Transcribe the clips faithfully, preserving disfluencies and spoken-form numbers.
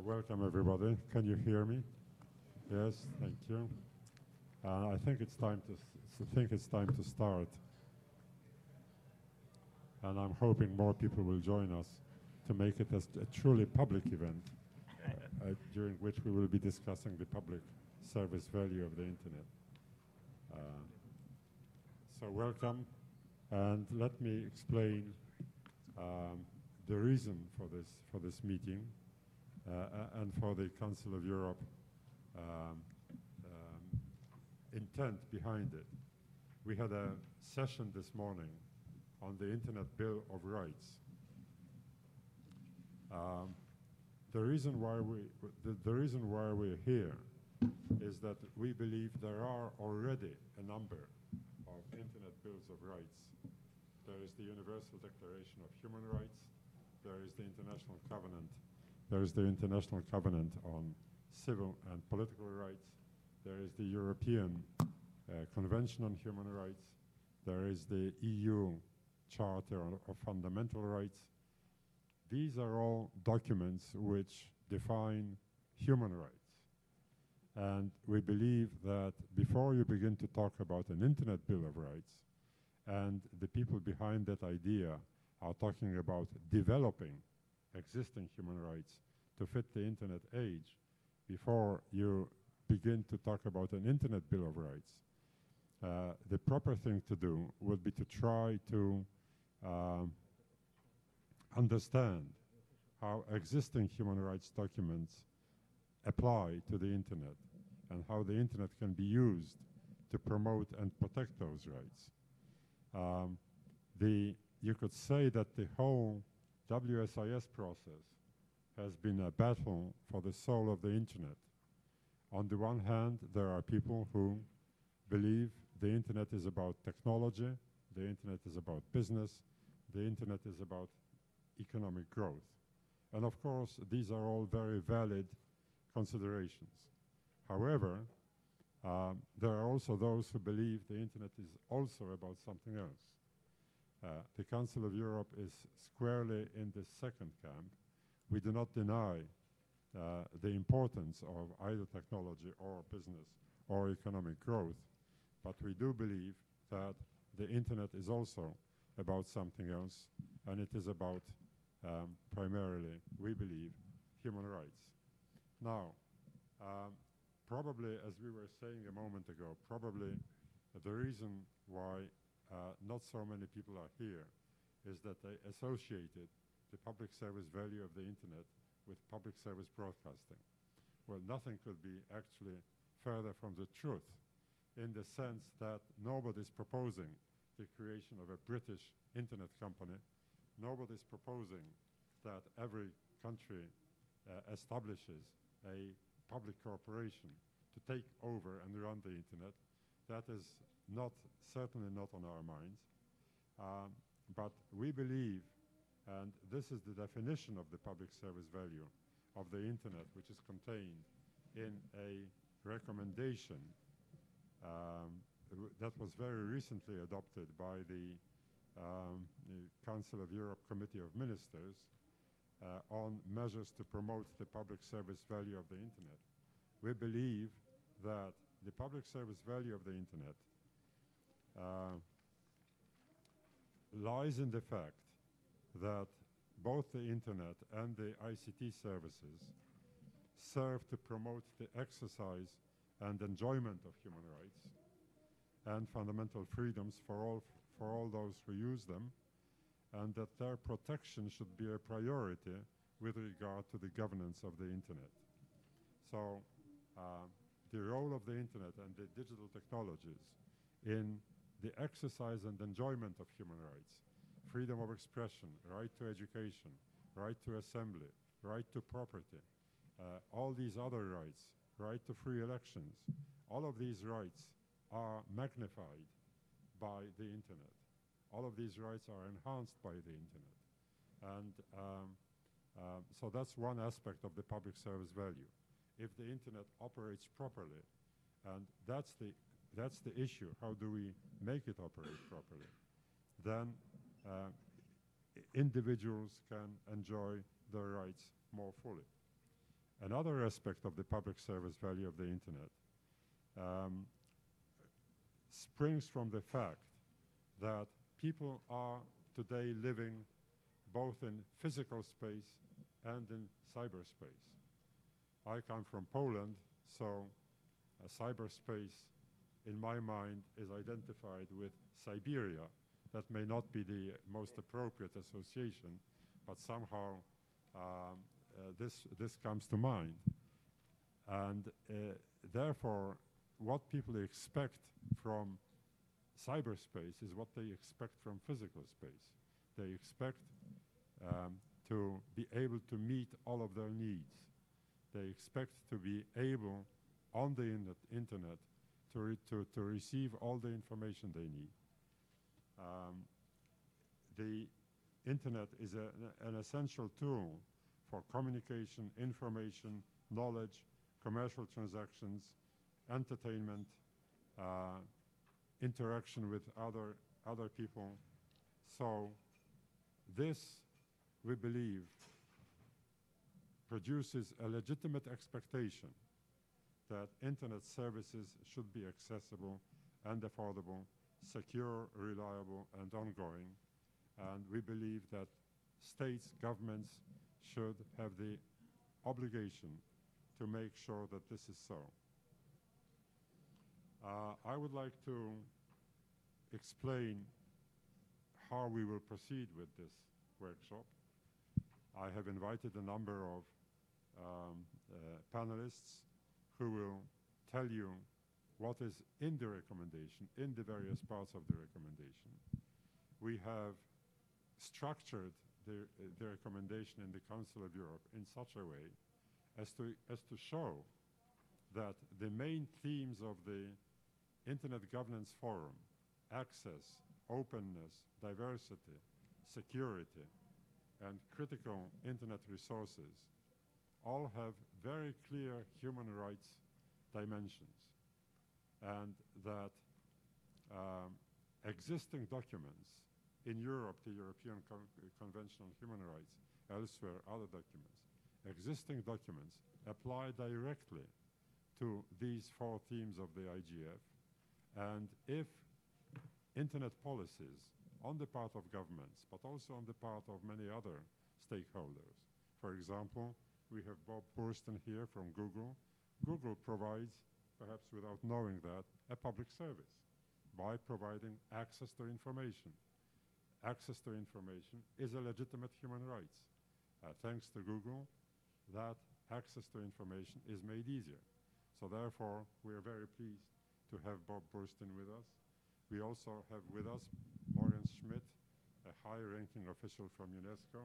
welcome everybody. Can you hear me? Yes, thank you. Uh, I think it's time to. S- I think it's time to start, and I'm hoping more people will join us to make it as a truly public event, uh, during which we will be discussing the public service value of the internet. Uh, so welcome, and let me explain um, the reason for this for this meeting. Uh, and for the Council of Europe um, um, intent behind it. We had a session this morning on the Internet Bill of Rights. Um, the reason why we the, the reason why we're here is that we believe there are already a number of Internet Bills of Rights. There is the Universal Declaration of Human Rights. There is the International Covenant There is the International Covenant on Civil and Political Rights. There is the European uh, Convention on Human Rights. There is the E U Charter of Fundamental Rights. These are all documents which define human rights. And we believe that before you begin to talk about an Internet Bill of Rights, and the people behind that idea are talking about developing existing human rights to fit the internet age, before you begin to talk about an Internet Bill of Rights, uh, the proper thing to do would be to try to um, understand how existing human rights documents apply to the internet and how the internet can be used to promote and protect those rights. Um, the, you could say that the whole W S I S process has been a battle for the soul of the internet. On the one hand, there are people who believe the internet is about technology, the internet is about business, the internet is about economic growth. And of course, these are all very valid considerations. However, um, there are also those who believe the internet is also about something else. Uh, the Council of Europe is squarely in the second camp. We do not deny uh, the importance of either technology or business or economic growth, but we do believe that the internet is also about something else, and it is about um, primarily, we believe, human rights. Now, um, probably, as we were saying a moment ago, probably uh, the reason why Uh, not so many people are here is that they associated the public service value of the internet with public service broadcasting. Well, nothing could be actually further from the truth, in the sense that nobody's proposing the creation of a British internet company. Nobody's proposing that every country uh, establishes a public corporation to take over and run the internet. That is not, certainly not on our minds. Um, but we believe, and this is the definition of the public service value of the internet, which is contained in a recommendation um, that was very recently adopted by the, um, the Council of Europe Committee of Ministers uh, on measures to promote the public service value of the internet. We believe that the public service value of the internet Uh, lies in the fact that both the internet and the I C T services serve to promote the exercise and enjoyment of human rights and fundamental freedoms for all, for all those who use them, and that their protection should be a priority with regard to the governance of the internet. So uh, the role of the internet and the digital technologies in the exercise and enjoyment of human rights, freedom of expression, right to education, right to assembly, right to property, uh, all these other rights, right to free elections, all of these rights are magnified by the internet. All of these rights are enhanced by the internet. And um, um, so that's one aspect of the public service value. If the internet operates properly, and that's the That's the issue. How do we make it operate properly? Then uh, individuals can enjoy their rights more fully. Another aspect of the public service value of the Internet um, springs from the fact that people are today living both in physical space and in cyberspace. I come from Poland, so uh, cyberspace in my mind is identified with Siberia. That may not be the most appropriate association, but somehow um, uh, this, this comes to mind. And uh, therefore, what people expect from cyberspace is what they expect from physical space. They expect um, to be able to meet all of their needs. They expect to be able on the in internet to, re to, to receive all the information they need. Um, the internet is a, an essential tool for communication, information, knowledge, commercial transactions, entertainment, uh, interaction with other, other people. So this, we believe, produces a legitimate expectation that internet services should be accessible and affordable, secure, reliable, and ongoing. And we believe that states, governments should have the obligation to make sure that this is so. Uh, I would like to explain how we will proceed with this workshop. I have invited a number of um, uh, panelists who will tell you what is in the recommendation, in the various parts of the recommendation. We have structured the, uh, the recommendation in the Council of Europe in such a way as to, as to show that the main themes of the Internet Governance Forum, access, openness, diversity, security, and critical internet resources, all have very clear human rights dimensions, and that um, existing documents in Europe, the European Con Convention on Human Rights, elsewhere, other documents, existing documents apply directly to these four themes of the I G F, and if internet policies on the part of governments, but also on the part of many other stakeholders. For example, we have Bob Boorstin here from Google. Google provides, perhaps without knowing that, a public service by providing access to information. Access to information is a legitimate human right. Uh, thanks to Google, that access to information is made easier. So therefore, we are very pleased to have Bob Boorstin with us. We also have with us Morgan Schmidt, a high-ranking official from UNESCO.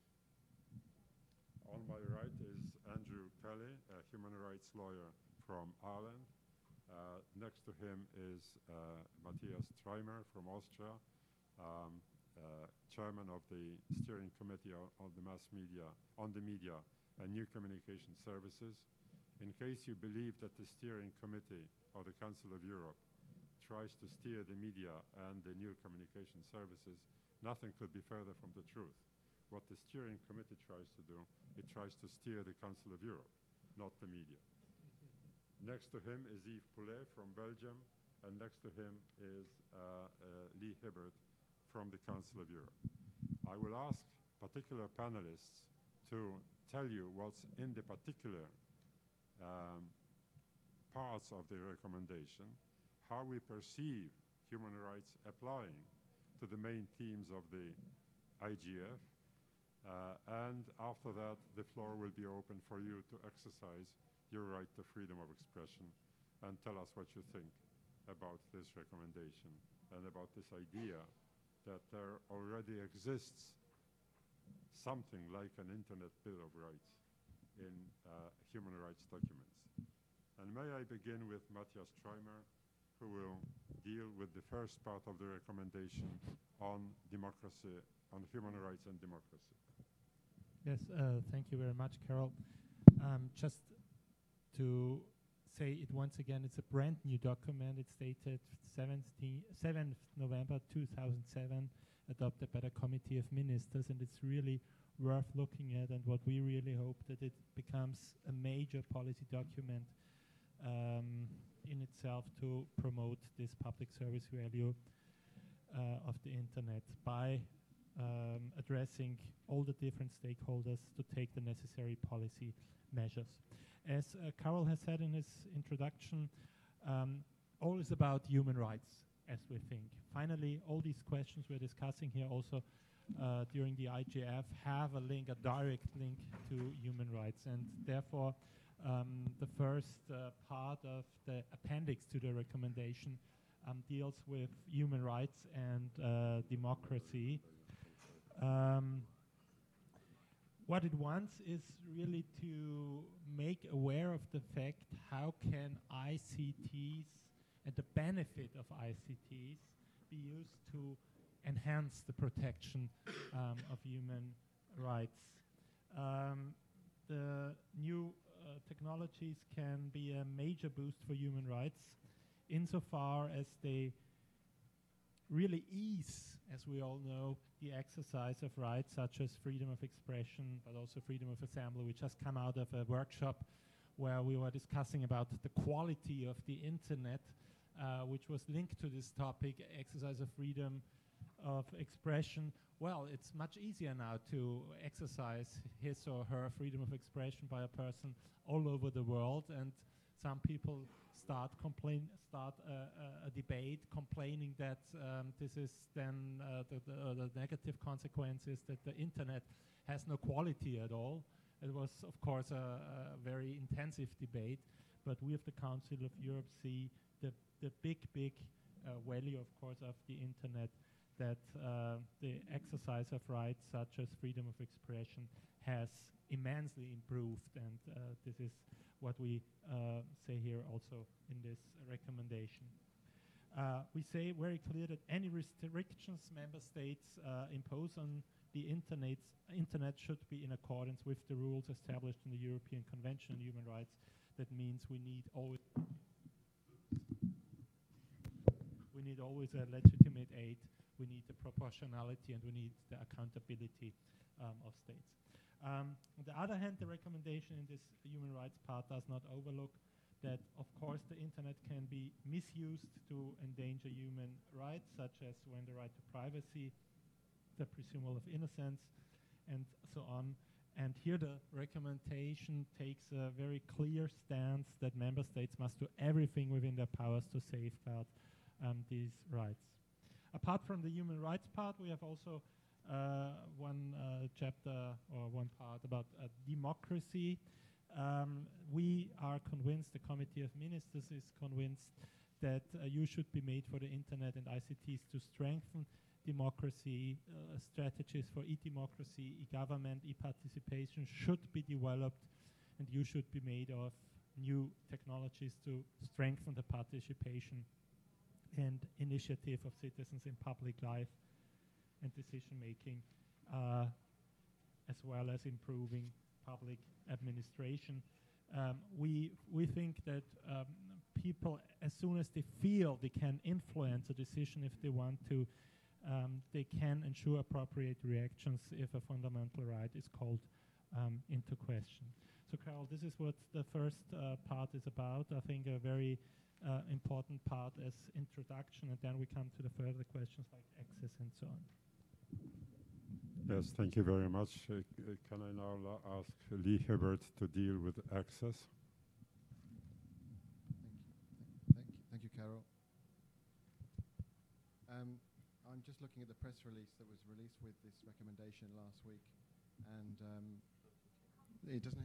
On my right is Andrew Kelly, a human rights lawyer from Ireland. Uh, next to him is uh, Matthias Treimer from Austria, um, uh, chairman of the steering committee on, on the mass media, on the media and new communication services. In case you believe that the steering committee of the Council of Europe tries to steer the media and the new communication services, nothing could be further from the truth. What the steering committee tries to do, it tries to steer the Council of Europe, not the media. Next to him is Yves Poulet from Belgium, and next to him is uh, uh, Lee Hibbert from the Council of Europe. I will ask particular panelists to tell you what's in the particular um, parts of the recommendation, how we perceive human rights applying to the main themes of the I G F, uh, and after that the floor will be open for you to exercise your right to freedom of expression and tell us what you think about this recommendation and about this idea that there already exists something like an Internet Bill of Rights in uh, human rights documents. And may I begin with Matthias Treimer, who will deal with the first part of the recommendation on democracy, on human rights and democracy. Yes, uh, thank you very much, Carol. Um, just to say it once again, it's a brand new document. It's dated seventh November two thousand seven, adopted by the Committee of Ministers, and it's really worth looking at, and what we really hope that it becomes a major policy document um, in itself to promote this public service value uh, of the internet by um, addressing all the different stakeholders to take the necessary policy measures. As uh, Carol has said in his introduction, um, all is about human rights, as we think. Finally, all these questions we're discussing here also uh, during the I G F have a link, a direct link to human rights, and therefore um, the first uh, part of the appendix to the recommendation um, deals with human rights and uh, democracy. Um, what it wants is really to make aware of the fact how can I C Ts and the benefit of I C Ts be used to enhance the protection um, of human rights. Um, the new uh, technologies can be a major boost for human rights insofar as they really ease, as we all know, the exercise of rights such as freedom of expression, but also freedom of assembly. We just come out of a workshop where we were discussing about the quality of the internet, uh, which was linked to this topic, exercise of freedom of expression. Well, it's much easier now to exercise his or her freedom of expression by a person all over the world, and some people start complain, start uh, uh, a debate complaining that um, this is then uh, the, the, uh, the negative consequences that the internet has no quality at all. It was, of course, a, a very intensive debate, but we of the Council of Europe see the, the big, big uh, value, of course, of the internet, that uh, the exercise of rights such as freedom of expression has immensely improved, and uh, this is what we uh, say here also in this recommendation. Uh, we say very clear that any restrictions member states uh, impose on the internet, internet should be in accordance with the rules established in the European Convention on Human Rights. That means we need always we need always a legitimate aid, we need the proportionality, and we need the accountability um, of states. Um, on the other hand, the recommendation in this human rights part does not overlook that, of course, the internet can be misused to endanger human rights, such as when the right to privacy, the presumption of innocence, and so on. And here the recommendation takes a very clear stance that member states must do everything within their powers to safeguard um, these rights. Apart from the human rights part, we have also uh, one uh, chapter or one part about uh, democracy. Um, we are convinced, the Committee of Ministers is convinced, that uh, use should be made for the internet and I C Ts to strengthen democracy. Uh, strategies for e-democracy, e-government, e-participation should be developed, and use should be made of new technologies to strengthen the participation and initiative of citizens in public life and decision making, uh, as well as improving public administration. Um, we we think that um, people, as soon as they feel they can influence a decision if they want to, um, they can ensure appropriate reactions if a fundamental right is called um, into question. So, Carol, this is what the first uh, part is about. I think a very uh, important part as introduction, and then we come to the further questions like access and so on. Yes, thank you very much. Uh, uh, can I now ask Lee Hibbert to deal with access? Thank you, thank you, thank you Carol. Um, I'm just looking at the press release that was released with this recommendation last week, and um, it doesn't.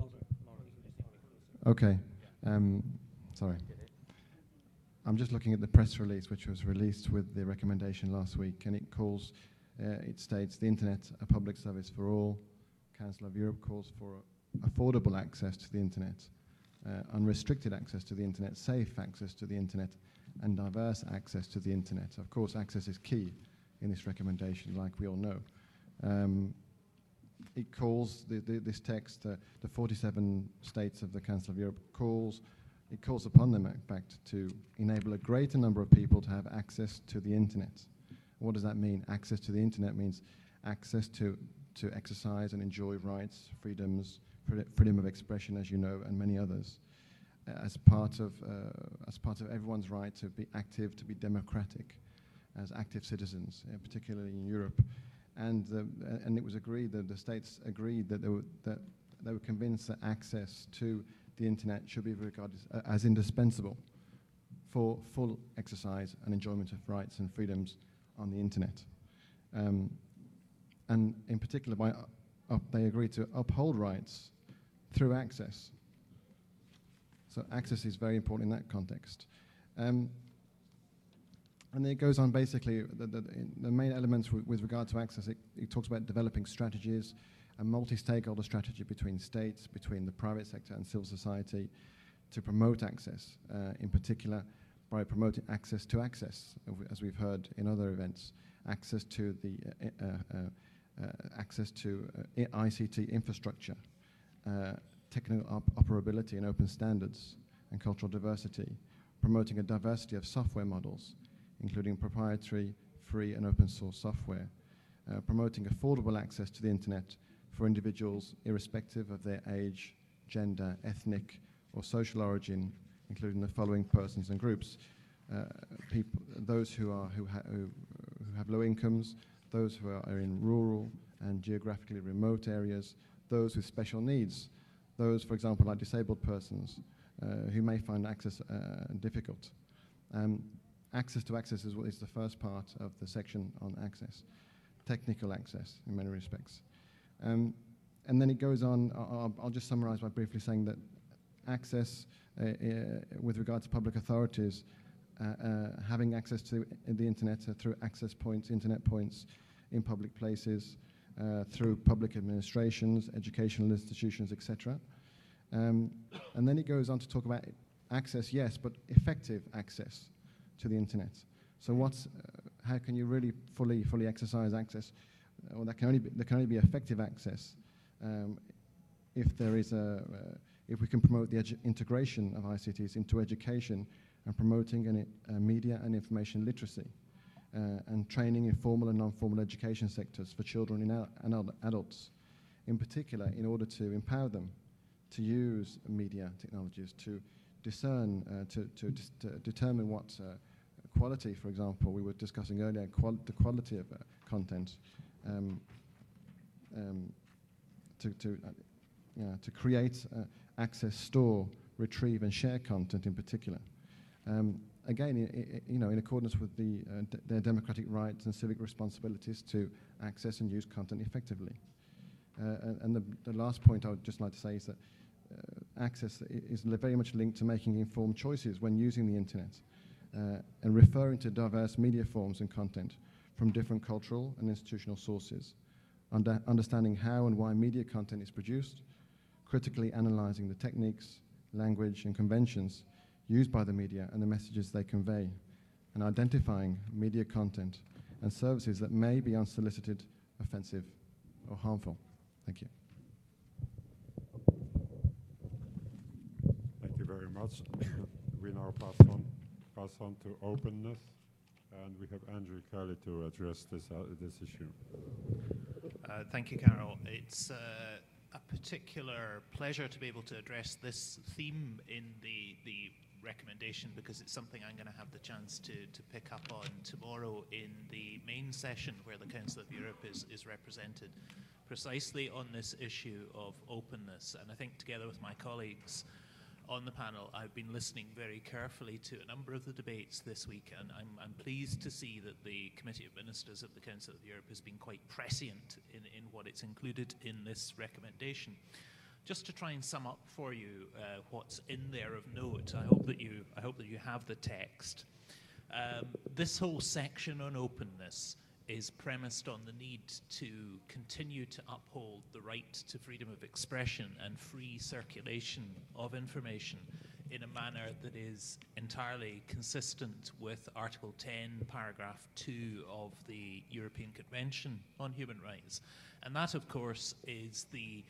Yeah, okay. Um, sorry. I'm just looking at the press release which was released with the recommendation last week, and it calls. Uh, it states the internet a public service for all. Council of Europe calls for affordable access to the internet, uh, unrestricted access to the internet, safe access to the internet, and diverse access to the internet. Of course, access is key in this recommendation, like we all know. Um, it calls, the, the, this text, uh, the forty-seven states of the Council of Europe calls, it calls upon them, in fact, to enable a greater number of people to have access to the internet. What does that mean? Access to the internet means access to, to exercise and enjoy rights, freedoms, freedom of expression, as you know, and many others, uh, as part of uh, as part of everyone's right to be active, to be democratic, as active citizens, uh, particularly in Europe. And uh, and it was agreed that the states agreed that they were that they were convinced that access to the internet should be regarded uh, as indispensable for full exercise and enjoyment of rights and freedoms on the internet. Um, and in particular, by uh, they agreed to uphold rights through access. So access is very important in that context. Um, and it goes on basically, the, the, the main elements w with regard to access, it, it talks about developing strategies, a multi-stakeholder strategy between states, between the private sector and civil society to promote access, uh, in particular by promoting access to access, as we've heard in other events, access to the uh, uh, uh, uh, access to uh, I C T infrastructure, uh, technical op operability and open standards, and cultural diversity, promoting a diversity of software models, including proprietary, free and open source software, uh, promoting affordable access to the internet for individuals irrespective of their age, gender, ethnic or social origin, including the following persons and groups: uh, people, those who are who, ha who, who have low incomes, those who are, are in rural and geographically remote areas, those with special needs, those, for example, like disabled persons uh, who may find access uh, difficult. Um, access to access is, what is the first part of the section on access, technical access in many respects. Um, and then it goes on, I'll, I'll just summarize by briefly saying that access uh, uh, with regard to public authorities, uh, uh, having access to the internet uh, through access points, internet points in public places, uh, through public administrations, educational institutions, et cetera. Um, and then it goes on to talk about access, yes, but effective access to the internet. So what's, uh, how can you really fully, fully exercise access? Well, that can only be, there can only be effective access um, if there is a, uh, if we can promote the integration of I C Ts into education and promoting an, uh, media and information literacy uh, and training in formal and non-formal education sectors for children and ad adults, in particular, in order to empower them to use media technologies, to discern, uh, to, to, dis to determine what uh, quality, for example, we were discussing earlier, qual the quality of uh, content, um, um, to, to, uh, yeah, to create, uh, access, store, retrieve, and share content in particular. Um, again, I, I, you know, in accordance with the, uh, d their democratic rights and civic responsibilities to access and use content effectively. Uh, and and the, the last point I would just like to say is that uh, access is very much linked to making informed choices when using the internet uh, and referring to diverse media forms and content from different cultural and institutional sources, Under understanding how and why media content is produced, critically analyzing the techniques, language, and conventions used by the media and the messages they convey, and identifying media content and services that may be unsolicited, offensive, or harmful. Thank you. Thank you very much. We now pass on, pass on to openness, and we have Andrew Kelly to address this, uh, this issue. Uh, thank you, Carol. It's uh, a particular pleasure to be able to address this theme in the, the recommendation, because it's something I'm going to have the chance to, to pick up on tomorrow in the main session where the Council of Europe is, is represented, precisely on this issue of openness. And I think together with my colleagues on the panel, I've been listening very carefully to a number of the debates this week, and I'm, I'm pleased to see that the Committee of Ministers of the Council of Europe has been quite prescient in, in what it's included in this recommendation. Just to try and sum up for you uh, what's in there of note, I hope that you, I hope that you have the text. Um, this whole section on openness is premised on the need to continue to uphold the right to freedom of expression and free circulation of information in a manner that is entirely consistent with Article ten, Paragraph two of the European Convention on Human Rights. And that, of course, is the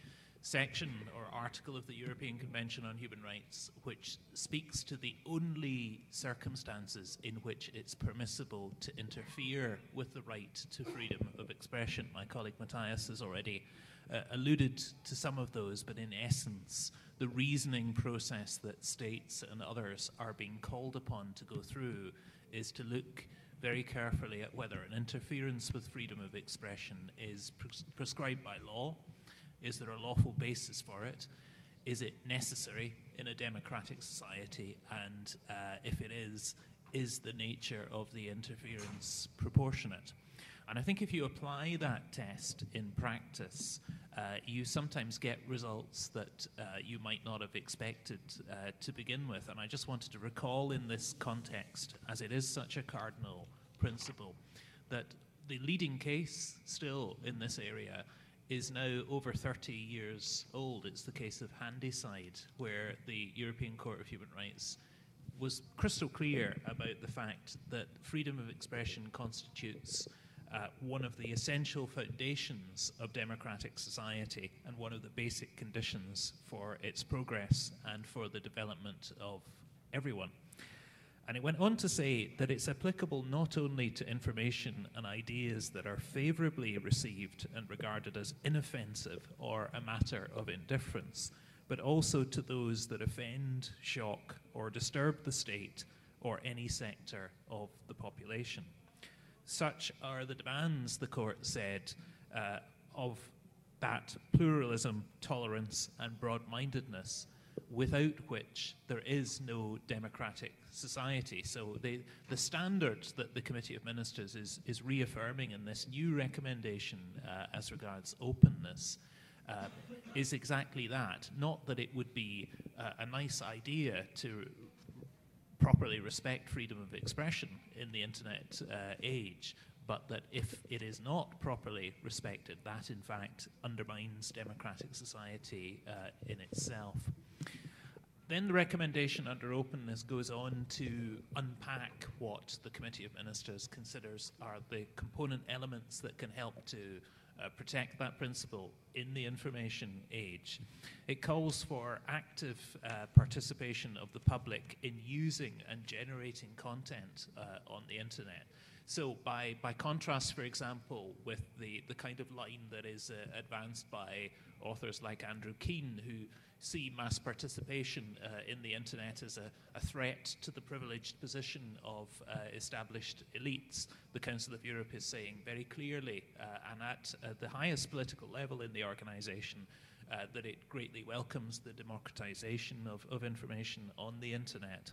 section or article of the European Convention on Human Rights which speaks to the only circumstances in which it's permissible to interfere with the right to freedom of expression. My colleague Matthias has already uh, alluded to some of those, but in essence, the reasoning process that states and others are being called upon to go through is to look very carefully at whether an interference with freedom of expression is pres- prescribed by law. Is there a lawful basis for it? Is it necessary in a democratic society? And uh, if it is, is the nature of the interference proportionate? And I think if you apply that test in practice, uh, you sometimes get results that uh, you might not have expected uh, to begin with. And I just wanted to recall in this context, as it is such a cardinal principle, that the leading case still in this area is now over thirty years old. It's the case of Handyside, where the European Court of Human Rights was crystal clear about the fact that freedom of expression constitutes uh, one of the essential foundations of democratic society and one of the basic conditions for its progress and for the development of everyone. And it went on to say that it's applicable not only to information and ideas that are favourably received and regarded as inoffensive or a matter of indifference, but also to those that offend, shock, or disturb the state or any sector of the population. Such are the demands, the court said, uh, of that pluralism, tolerance, and broad-mindedness, without which there is no democratic society. So they, the standard that the Committee of Ministers is, is reaffirming in this new recommendation uh, as regards openness uh, is exactly that. Not that it would be uh, a nice idea to properly respect freedom of expression in the internet uh, age, but that if it is not properly respected, that in fact undermines democratic society uh, in itself. Then the recommendation under openness goes on to unpack what the Committee of Ministers considers are the component elements that can help to uh, protect that principle in the information age. It calls for active uh, participation of the public in using and generating content uh, on the internet. So by, by contrast, for example, with the, the kind of line that is uh, advanced by authors like Andrew Keane, who see mass participation uh, in the internet as a, a threat to the privileged position of uh, established elites, the Council of Europe is saying very clearly uh, and at uh, the highest political level in the organization uh, that it greatly welcomes the democratization of, of information on the internet.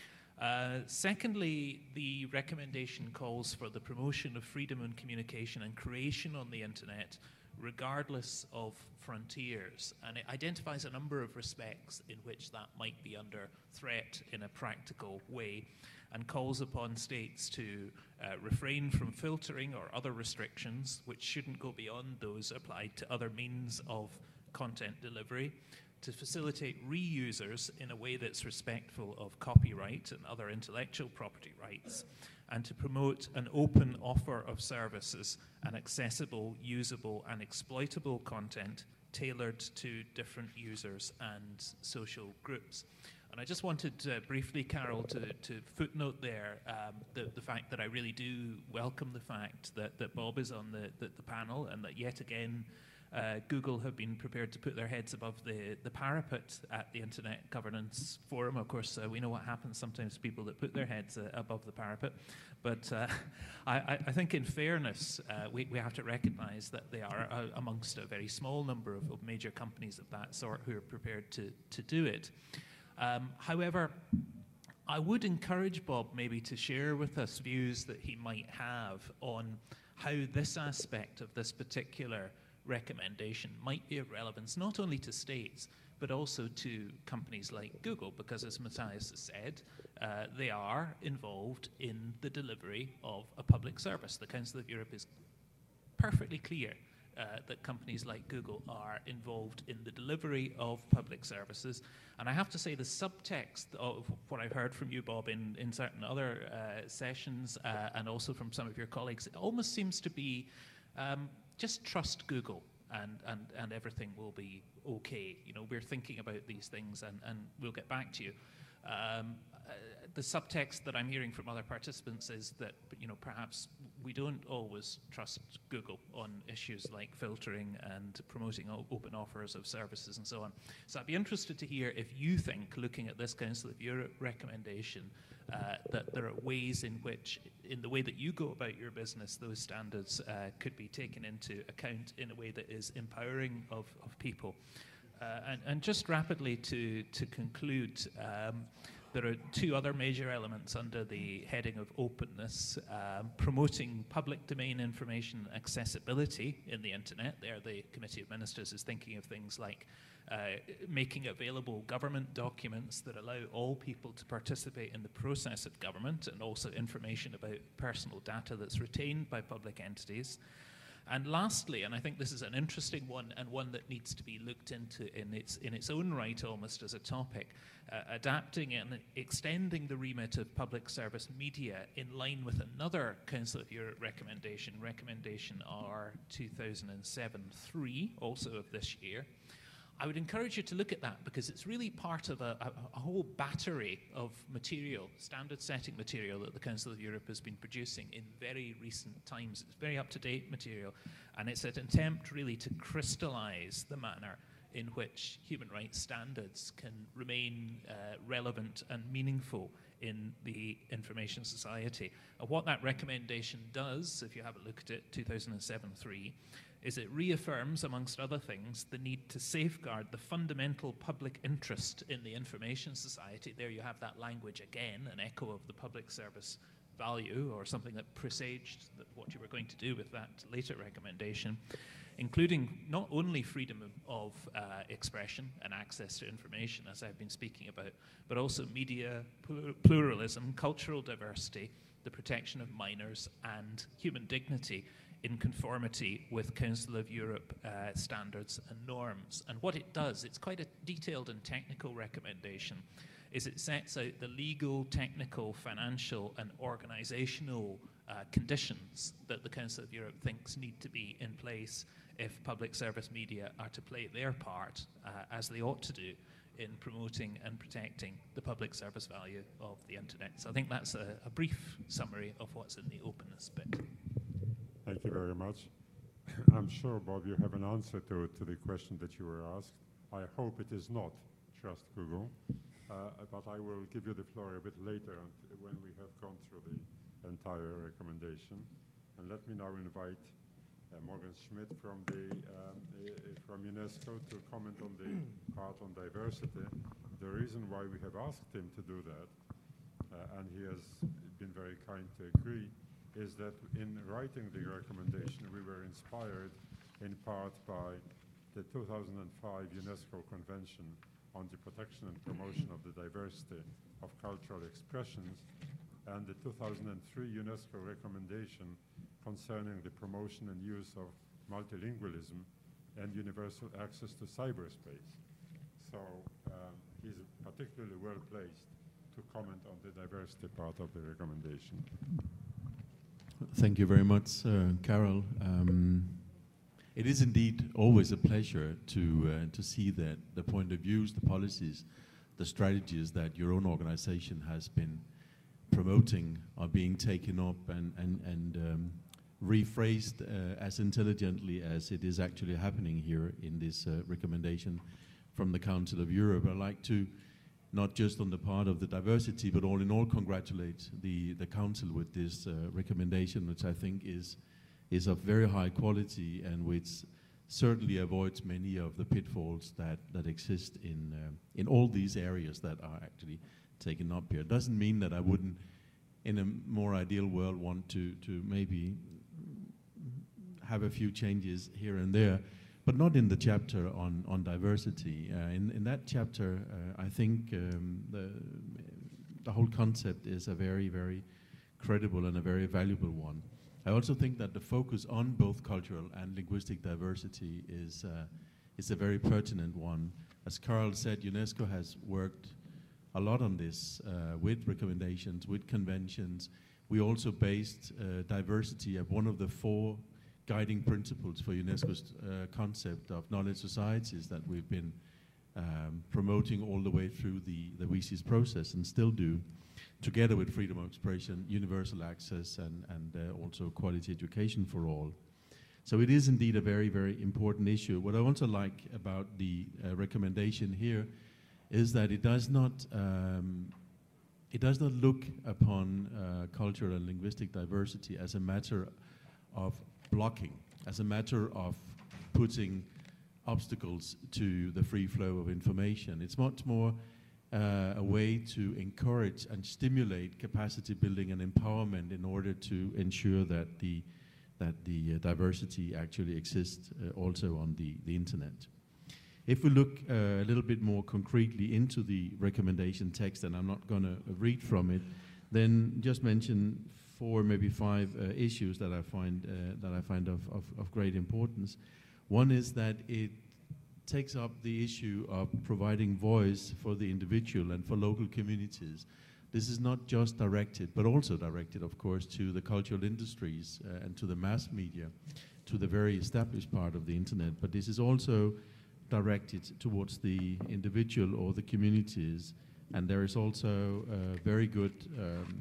Uh, secondly, the recommendation calls for the promotion of freedom and communication and creation on the internet regardless of frontiers, and it identifies a number of respects in which that might be under threat in a practical way, and calls upon states to uh, refrain from filtering or other restrictions which shouldn't go beyond those applied to other means of content delivery, to facilitate reusers in a way that's respectful of copyright and other intellectual property rights, and to promote an open offer of services and accessible, usable, and exploitable content tailored to different users and social groups. And I just wanted uh, briefly, Carol, to, to footnote there um, the, the fact that I really do welcome the fact that, that Bob is on the, the, the panel, and that yet again Uh, Google have been prepared to put their heads above the, the parapet at the Internet Governance Forum. Of course, uh, we know what happens sometimes to people that put their heads uh, above the parapet. But uh, I, I think in fairness, uh, we, we have to recognize that they are uh, amongst a very small number of, of major companies of that sort who are prepared to, to do it. Um, however, I would encourage Bob maybe to share with us views that he might have on how this aspect of this particular recommendation might be of relevance not only to states but also to companies like Google, because as Matthias has said, uh, they are involved in the delivery of a public service. The Council of Europe is perfectly clear uh, that companies like Google are involved in the delivery of public services. And I have to say the subtext of what I've heard from you, Bob, in, in certain other uh, sessions uh, and also from some of your colleagues, it almost seems to be um, just trust Google. and, and, and everything will be okay. You know, we're thinking about these things, and, and we'll get back to you. Um, uh, the subtext that I'm hearing from other participants is that, you know, perhaps we don't always trust Google on issues like filtering and promoting open offers of services and so on. So I'd be interested to hear if you think, looking at this Council of Europe recommendation, uh, that there are ways in which, in the way that you go about your business, those standards uh, could be taken into account in a way that is empowering of, of people. Uh, and, and just rapidly to, to conclude, um, there are two other major elements under the heading of openness, um, promoting public domain information accessibility in the internet. There the Committee of Ministers is thinking of things like uh, making available government documents that allow all people to participate in the process of government, and also information about personal data that's retained by public entities. And lastly, and I think this is an interesting one, and one that needs to be looked into in its, in its own right almost as a topic, uh, adapting and extending the remit of public service media in line with another Council of Europe recommendation, Recommendation R two thousand seven three, also of this year. I would encourage you to look at that, because it's really part of a, a, a whole battery of material, standard-setting material that the Council of Europe has been producing in very recent times. It's very up-to-date material, and it's an attempt really to crystallize the manner in which human rights standards can remain uh, relevant and meaningful in the information society. And what that recommendation does, if you have a look at it, two thousand seven three, is it reaffirms, amongst other things, the need to safeguard the fundamental public interest in the information society. There you have that language again, an echo of the public service value, or something that presaged that what you were going to do with that later recommendation, including not only freedom of uh, expression and access to information, as I've been speaking about, but also media pluralism, cultural diversity, the protection of minors, and human dignity, in conformity with Council of Europe uh, standards and norms. And what it does, it's quite a detailed and technical recommendation, is it sets out the legal, technical, financial, and organizational uh, conditions that the Council of Europe thinks need to be in place if public service media are to play their part, uh, as they ought to do, in promoting and protecting the public service value of the internet. So I think that's a, a brief summary of what's in the openness bit. Thank you very much. I'm sure, Bob, you have an answer to, to the question that you were asked. I hope it is not trust Google, uh, but I will give you the floor a bit later when we have gone through the entire recommendation. And let me now invite uh, Morgan Schmidt from, the, um, uh, from UNESCO to comment on the part on diversity. The reason why we have asked him to do that, uh, and he has been very kind to agree, is that in writing the recommendation, we were inspired in part by the two thousand five UNESCO Convention on the Protection and Promotion of the Diversity of Cultural Expressions, and the two thousand three UNESCO recommendation concerning the promotion and use of multilingualism and universal access to cyberspace. So um, he's particularly well placed to comment on the diversity part of the recommendation. Thank you very much, uh, Carol. Um, it is indeed always a pleasure to uh, to see that the point of views, the policies, the strategies that your own organization has been promoting are being taken up and, and, and um, rephrased uh, as intelligently as it is actually happening here in this uh, recommendation from the Council of Europe. I'd like to, not just on the part of the diversity, but all in all congratulate the, the Council with this uh, recommendation, which I think is, is of very high quality and which certainly avoids many of the pitfalls that, that exist in, um, in all these areas that are actually taken up here. It doesn't mean that I wouldn't, in a more ideal world, want to, to maybe have a few changes here and there, but not in the chapter on, on diversity. Uh, in, in that chapter, uh, I think um, the, the whole concept is a very, very credible and a very valuable one. I also think that the focus on both cultural and linguistic diversity is, uh, is a very pertinent one. As Carl said, UNESCO has worked a lot on this uh, with recommendations, with conventions. We also based uh, diversity as one of the four guiding principles for UNESCO's uh, concept of knowledge societies that we've been um, promoting all the way through the, the W C S process and still do, together with freedom of expression, universal access, and, and uh, also quality education for all. So it is indeed a very, very important issue. What I also like about the uh, recommendation here is that it does not um, it does not look upon uh, cultural and linguistic diversity as a matter of blocking, as a matter of putting obstacles to the free flow of information. It's much more uh, a way to encourage and stimulate capacity building and empowerment in order to ensure that the that the uh, diversity actually exists uh, also on the, the internet. If we look uh, a little bit more concretely into the recommendation text, and I'm not going to read from it, then just mention four, maybe five uh, issues that I find uh, that I find of, of, of great importance. One is that it takes up the issue of providing voice for the individual and for local communities. This is not just directed, but also directed, of course, to the cultural industries uh, and to the mass media, to the very established part of the internet. But this is also directed towards the individual or the communities. And there is also uh, very good um,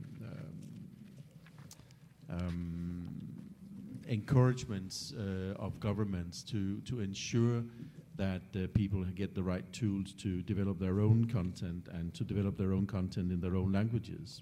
um, um, encouragements uh, of governments to, to ensure that uh, people get the right tools to develop their own content and to develop their own content in their own languages.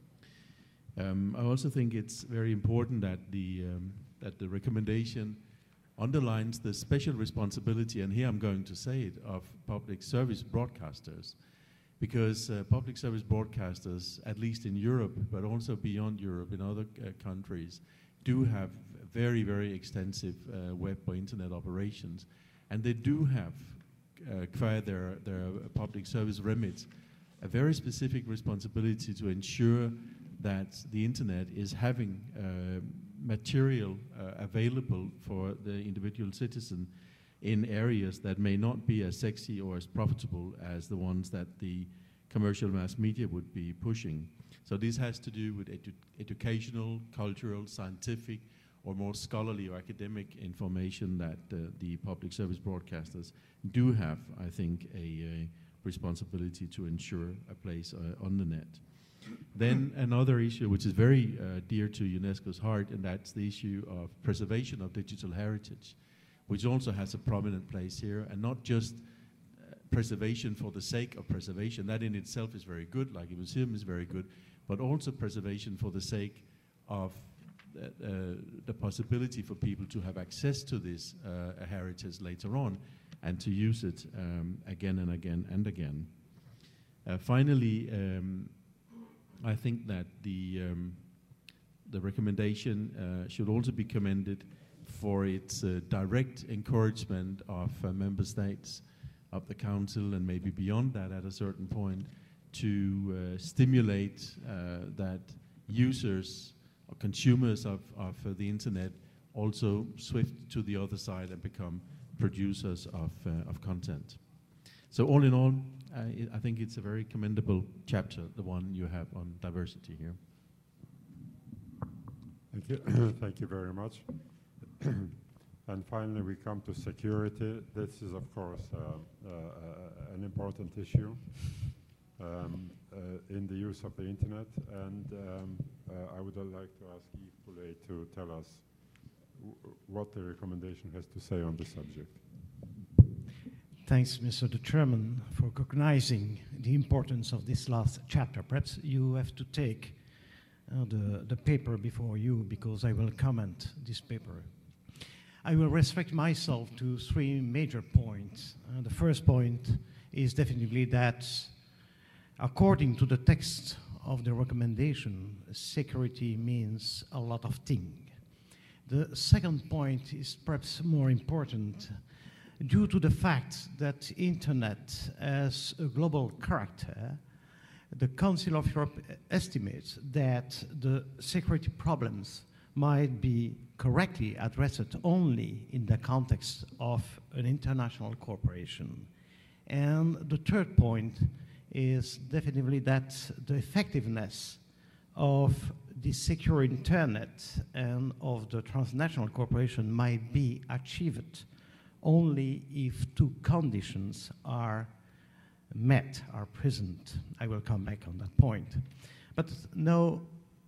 Um, I also think it's very important that the, um, that the recommendation underlines the special responsibility, and here I'm going to say it, of public service broadcasters. Because uh, public service broadcasters, at least in Europe, but also beyond Europe, in other uh, countries, do have very, very extensive uh, web or internet operations. And they do have, uh, via their, their public service remits, a very specific responsibility to ensure that the internet is having uh, material uh, available for the individual citizen in areas that may not be as sexy or as profitable as the ones that the commercial mass media would be pushing. So this has to do with edu educational, cultural, scientific, or more scholarly or academic information that uh, the public service broadcasters do have, I think, a, a responsibility to ensure a place uh, on the net. Then another issue which is very uh, dear to UNESCO's heart, and that's the issue of preservation of digital heritage, which also has a prominent place here, and not just uh, preservation for the sake of preservation. That in itself is very good, like a museum is very good, but also preservation for the sake of uh, uh, the possibility for people to have access to this uh, heritage later on and to use it um, again and again and again. Uh, finally, um, I think that the, um, the recommendation uh, should also be commended for its uh, direct encouragement of uh, member states, of the council, and maybe beyond that at a certain point, to uh, stimulate uh, that users or consumers of, of uh, the internet also swift to the other side and become producers of, uh, of content. So all in all, I, I think it's a very commendable chapter, the one you have on diversity here. Thank you. Thank you very much. And finally, we come to security. This is, of course, uh, uh, an important issue um, uh, in the use of the internet. And um, uh, I would like to ask Yves Poulet to tell us w what the recommendation has to say on the subject. Thanks, Mister the Chairman, for recognizing the importance of this last chapter. Perhaps you have to take uh, the, the paper before you, because I will comment this paper. I will restrict myself to three major points. Uh, the first point is definitely that, according to the text of the recommendation, security means a lot of things. The second point is perhaps more important, due to the fact that internet has a global character. The Council of Europe estimates that the security problems might be correctly addressed only in the context of an international cooperation. And the third point is definitely that the effectiveness of the secure internet and of the transnational corporation might be achieved only if two conditions are met, are present. I will come back on that point. But now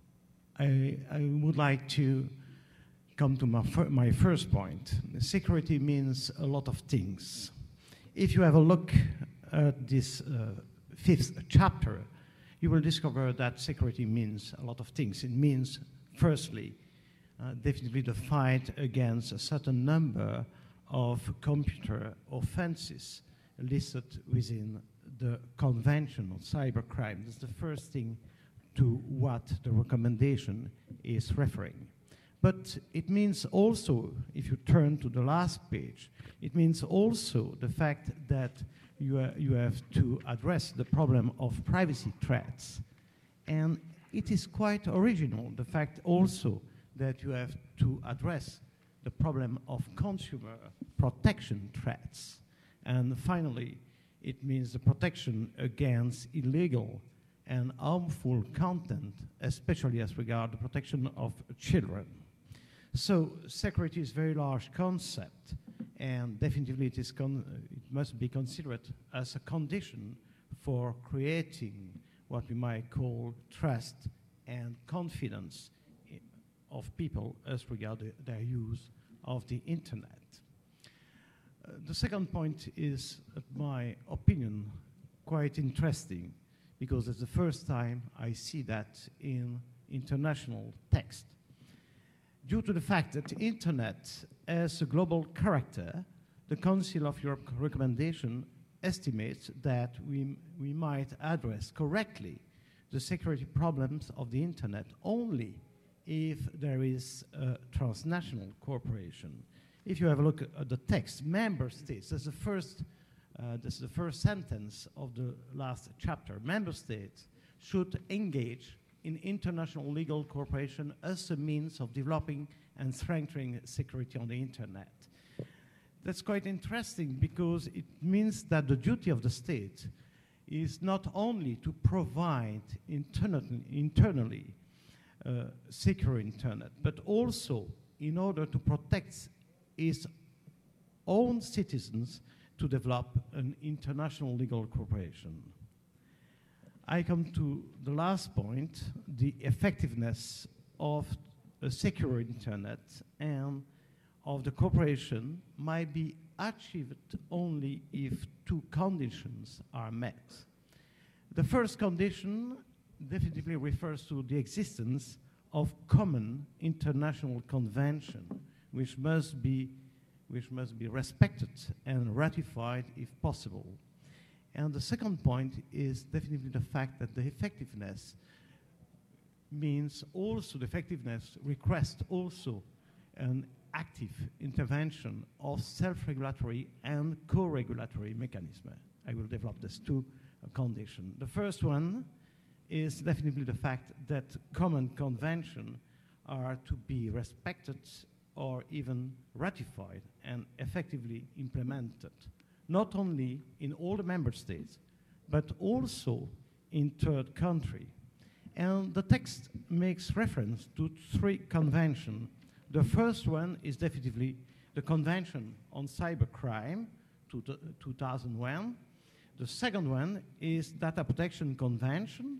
I, I would like to come to my, fir my first point. Security means a lot of things. If you have a look at this uh, fifth chapter, you will discover that security means a lot of things. It means, firstly, uh, definitely the fight against a certain number of computer offenses listed within the Convention on Cybercrime. That's the first thing to what the recommendation is referring. But it means also, if you turn to the last page, it means also the fact that you, uh, you have to address the problem of privacy threats. And it is quite original, the fact also that you have to address the problem of consumer protection threats. And finally, it means the protection against illegal and harmful content, especially as regards the protection of children. So security is a very large concept, and definitely it, is con it must be considered as a condition for creating what we might call trust and confidence of people as regards their use of the internet. Uh, the second point is, in my opinion, quite interesting, because it's the first time I see that in international text. Due to the fact that the internet has a global character, the Council of Europe recommendation estimates that we, we might address correctly the security problems of the internet only if there is a transnational cooperation. If you have a look at the text, member states, that's the first, uh, this is the first sentence of the last chapter. Member states should engage in international legal cooperation as a means of developing and strengthening security on the internet. That's quite interesting because it means that the duty of the state is not only to provide internally, internally uh, secure internet, but also in order to protect its own citizens to develop an international legal cooperation. I come to the last point, the effectiveness of a secure internet and of the cooperation might be achieved only if two conditions are met. The first condition definitely refers to the existence of common international convention, which must be, which must be respected and ratified if possible. And the second point is definitely the fact that the effectiveness means also the effectiveness requests also an active intervention of self-regulatory and co-regulatory mechanism. I will develop these two uh, conditions. The first one is definitely the fact that common conventions are to be respected or even ratified and effectively implemented, not only in all the member states, but also in third country. And the text makes reference to three conventions. The first one is definitively the Convention on Cybercrime, two thousand one. The second one is Data Protection Convention,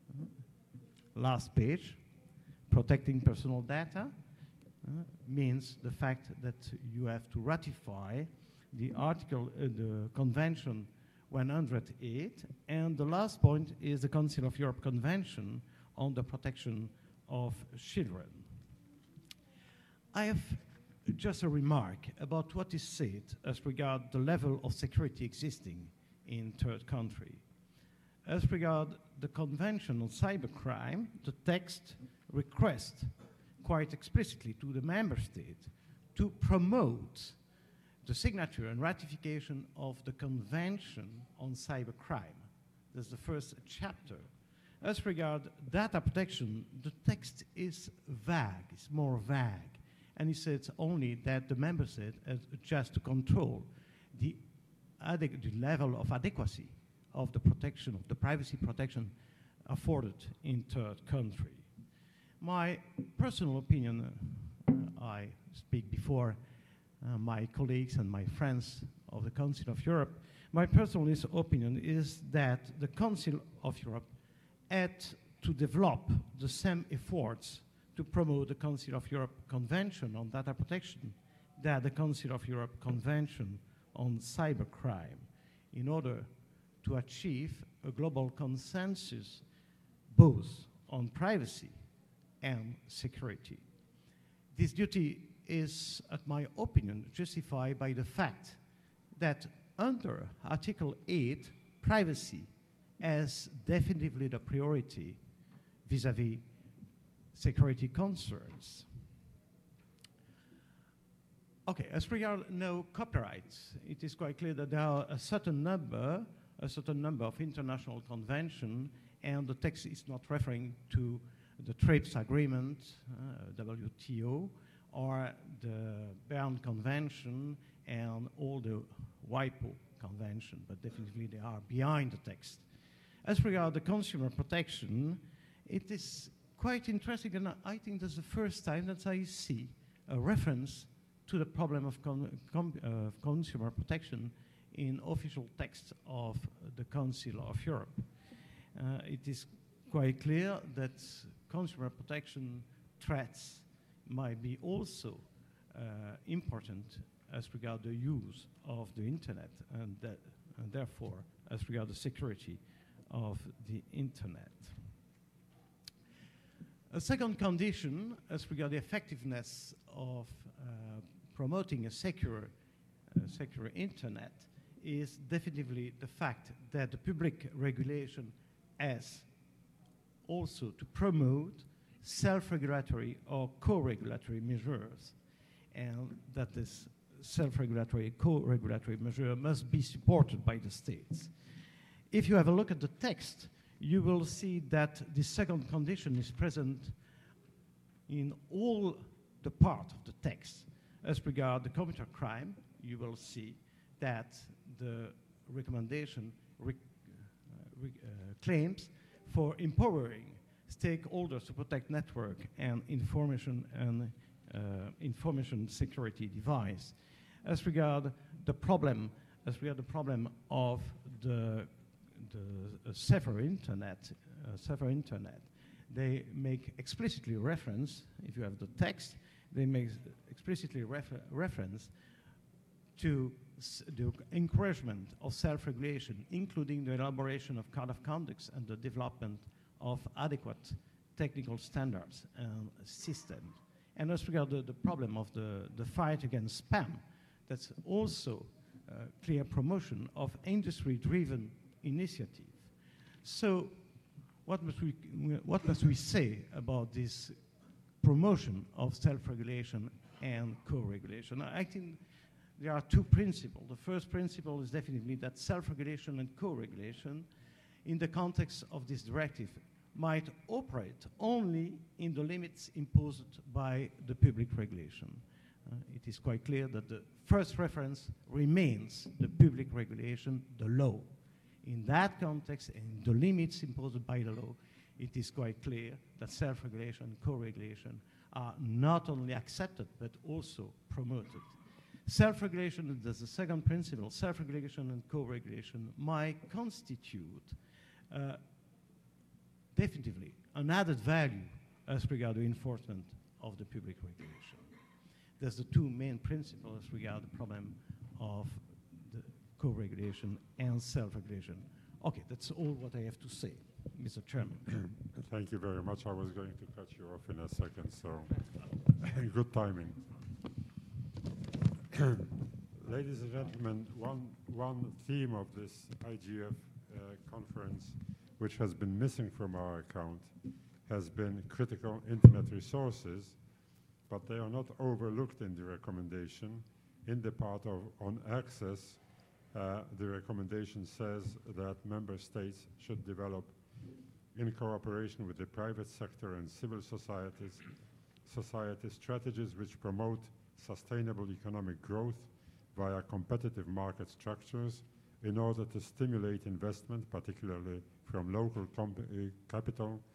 last page, protecting personal data, uh, means the fact that you have to ratify the article, uh, the Convention one hundred eight, and the last point is the Council of Europe Convention on the Protection of Children. I have just a remark about what is said as regard the level of security existing in third country. As regard the Convention on Cybercrime, the text requests quite explicitly to the member state to promote the signature and ratification of the Convention on Cybercrime. That's the first chapter. As regard data protection, the text is vague, it's more vague. And it says only that the member state has just to control the, the level of adequacy of the protection, of the privacy protection afforded in third country. My personal opinion, uh, I speak before uh, my colleagues and my friends of the Council of Europe, my personal is opinion is that the Council of Europe had to develop the same efforts to promote the Council of Europe Convention on Data Protection that the Council of Europe Convention on Cybercrime in order to achieve a global consensus both on privacy and security. This duty is, in my opinion, justified by the fact that under Article eight, privacy has definitively the priority vis-à-vis security concerns. Okay, as regards no copyrights, it is quite clear that there are a certain number, a certain number of international conventions, and the text is not referring to the TRIPS agreement, uh, W T O, or the Berne Convention and all the WIPO convention, but definitely they are behind the text. As regards the consumer protection, it is quite interesting, and I think that's the first time that I see a reference to the problem of con com uh, consumer protection in official text of the Council of Europe. Uh, it is quite clear that consumer protection threats might be also uh, important as regards the use of the internet and, that, and therefore as regards the security of the internet. A second condition as regards the effectiveness of uh, promoting a secure, uh, secure internet is definitively the fact that the public regulation has also to promote self-regulatory or co-regulatory measures, and that this self-regulatory, co-regulatory measure must be supported by the states. If you have a look at the text, you will see that the second condition is present in all the part of the text. As regards the computer crime, you will see that the recommendation re uh, re uh, claims for empowering stakeholders to protect network and information and uh, information security device. As regard the problem, as regard the problem of the the uh, safer internet, uh, safer internet, they make explicitly reference. If you have the text, they make explicitly refer reference to the encouragement of self-regulation, including the elaboration of code of conduct and the development of adequate technical standards and systems. And as regards the, the problem of the, the fight against spam, that's also uh, clear promotion of industry-driven initiative. So what must we, what must we say about this promotion of self-regulation and co-regulation? I think there are two principles. The first principle is definitely that self-regulation and co-regulation in the context of this directive might operate only in the limits imposed by the public regulation. Uh, it is quite clear that the first reference remains the public regulation, the law. In that context, and the limits imposed by the law, it is quite clear that self-regulation and co-regulation are not only accepted, but also promoted. Self-regulation, that's the second principle, self-regulation and co-regulation might constitute uh, definitively an added value as regard to enforcement of the public regulation. That's the two main principles as regard the problem of the co-regulation and self-regulation. Okay, that's all what I have to say, Mister Chairman. Thank you very much. I was going to cut you off in a second, so good timing. Ladies and gentlemen, one, one theme of this I G F uh, conference, which has been missing from our account, has been critical internet resources, but they are not overlooked in the recommendation. In the part of on access, uh, the recommendation says that member states should develop, in cooperation with the private sector and civil societies, society strategies which promote sustainable economic growth via competitive market structures in order to stimulate investment, particularly from local uh, capital,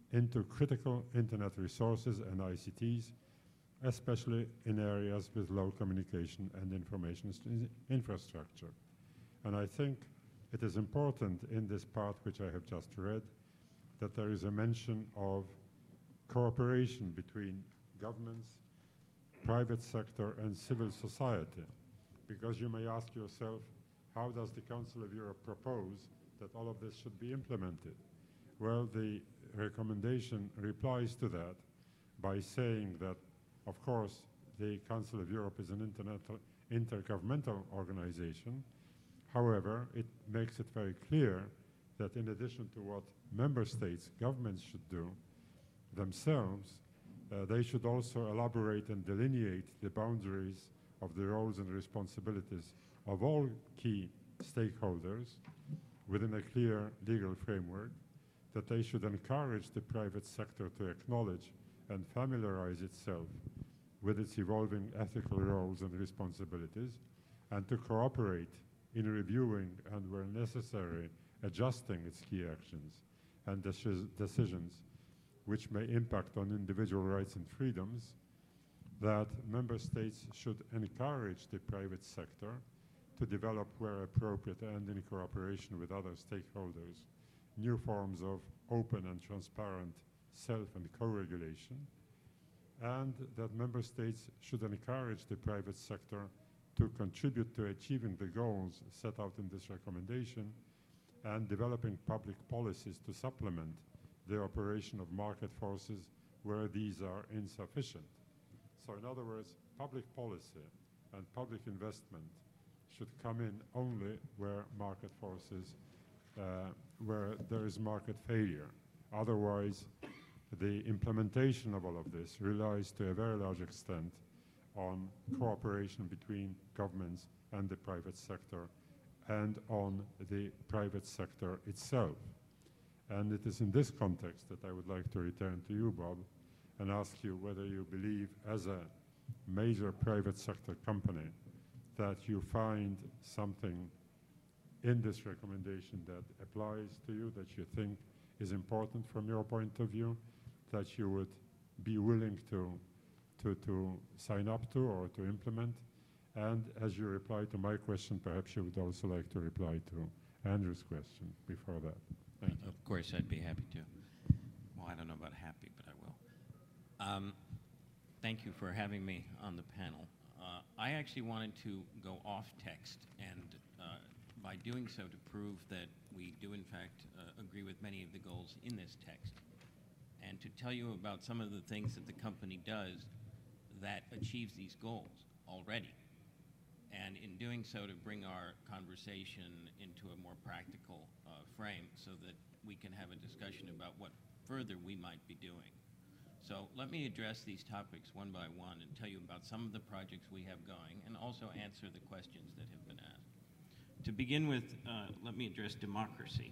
into critical internet resources and I C Ts, especially in areas with low communication and information infrastructure. And I think it is important in this part, which I have just read, that there is a mention of cooperation between governments, private sector, and civil society. Because you may ask yourself, how does the Council of Europe propose that all of this should be implemented? Well, the recommendation replies to that by saying that, of course, the Council of Europe is an intergovernmental organization. However, it makes it very clear that in addition to what member states, governments should do themselves, uh, they should also elaborate and delineate the boundaries of the roles and responsibilities of all key stakeholders within a clear legal framework, that they should encourage the private sector to acknowledge and familiarize itself with its evolving ethical roles and responsibilities, and to cooperate in reviewing and, where necessary, adjusting its key actions and deci- decisions which may impact on individual rights and freedoms, that member states should encourage the private sector to develop, where appropriate and in cooperation with other stakeholders, new forms of open and transparent self and co-regulation, and that member states should encourage the private sector to contribute to achieving the goals set out in this recommendation and developing public policies to supplement the operation of market forces where these are insufficient. So in other words, public policy and public investment should come in only where market forces, uh, where there is market failure. Otherwise, the implementation of all of this relies to a very large extent on cooperation between governments and the private sector and on the private sector itself. And it is in this context that I would like to return to you, Bob, and ask you whether you believe, as a major private sector company, that you find something in this recommendation that applies to you, that you think is important from your point of view, that you would be willing to, to, to sign up to or to implement. And as you reply to my question, perhaps you would also like to reply to Andrew's question before that. Thank you. Of course, I'd be happy to. Well, I don't know about happy, but I will. Um, thank you for having me on the panel. Uh, I actually wanted to go off text, and uh, by doing so to prove that we do, in fact, uh, agree with many of the goals in this text, and to tell you about some of the things that the company does that achieves these goals already. And in doing so, to bring our conversation into a more practical uh, frame so that we can have a discussion about what further we might be doing. So let me address these topics one by one and tell you about some of the projects we have going, and also answer the questions that have been asked. To begin with, uh, let me address democracy.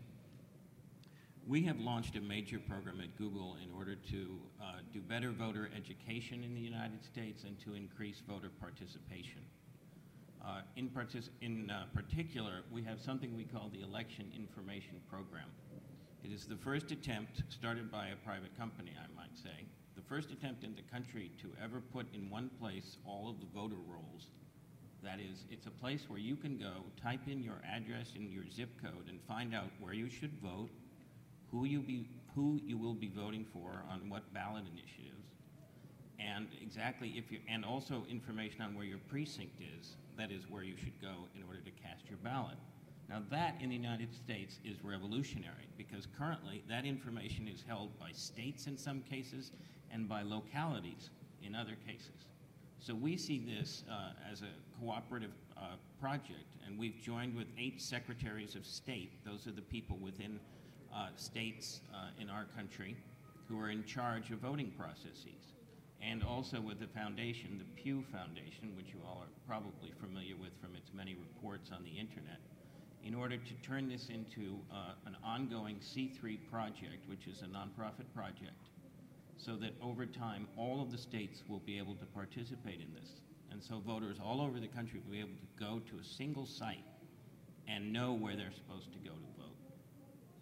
We have launched a major program at Google in order to uh, do better voter education in the United States and to increase voter participation. Uh, in partic in uh, particular, we have something we call the Election Information Program. It is the first attempt, started by a private company, I might say, the first attempt in the country to ever put in one place all of the voter rolls. That is, it's a place where you can go, type in your address and your zip code, and find out where you should vote, who you, be, who you will be voting for on what ballot initiatives, and exactly if you, and also information on where your precinct is, that is where you should go in order to cast your ballot. Now that in the United States is revolutionary, because currently that information is held by states in some cases and by localities in other cases. So we see this uh, as a cooperative uh, project, and we've joined with eight secretaries of state. Those are the people within uh, states uh, in our country who are in charge of voting processes. And also with the foundation, the Pew Foundation, which you all are probably familiar with from its many reports on the internet, in order to turn this into uh, an ongoing C three project, which is a nonprofit project, so that over time all of the states will be able to participate in this. And so voters all over the country will be able to go to a single site and know where they're supposed to go to vote.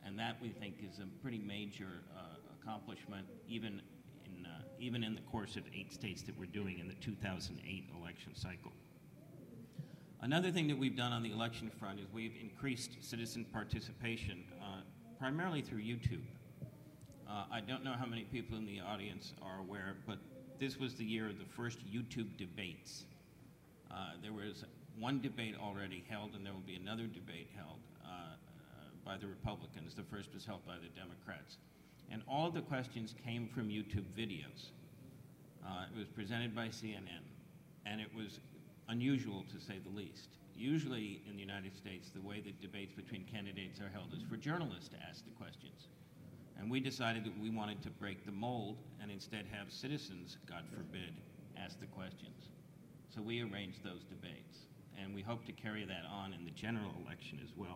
And that, we think, is a pretty major uh, accomplishment, even in, uh, even in the course of eight states that we're doing in the two thousand eight election cycle. Another thing that we've done on the election front is we've increased citizen participation, uh, primarily through YouTube. Uh, I don't know how many people in the audience are aware, but this was the year of the first YouTube debates. Uh, there was one debate already held, and there will be another debate held uh, uh, by the Republicans. The first was held by the Democrats. And all of the questions came from YouTube videos. Uh, it was presented by C N N, and it was unusual, to say the least. Usually in the United States, the way that debates between candidates are held is for journalists to ask the questions. And we decided that we wanted to break the mold and instead have citizens, God forbid, ask the questions. So we arranged those debates, and we hope to carry that on in the general election as well.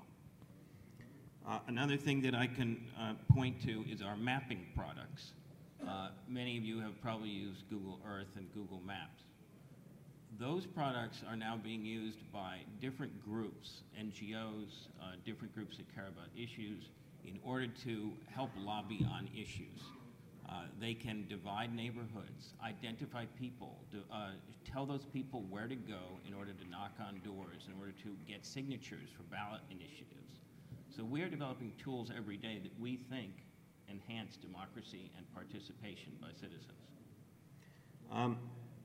Uh, another thing that I can uh, point to is our mapping products. Uh, many of you have probably used Google Earth and Google Maps. Those products are now being used by different groups, N G Os, uh, different groups that care about issues, in order to help lobby on issues. Uh, they can divide neighborhoods, identify people, do, uh, tell those people where to go in order to knock on doors, in order to get signatures for ballot initiatives. So we are developing tools every day that we think enhance democracy and participation by citizens. Um,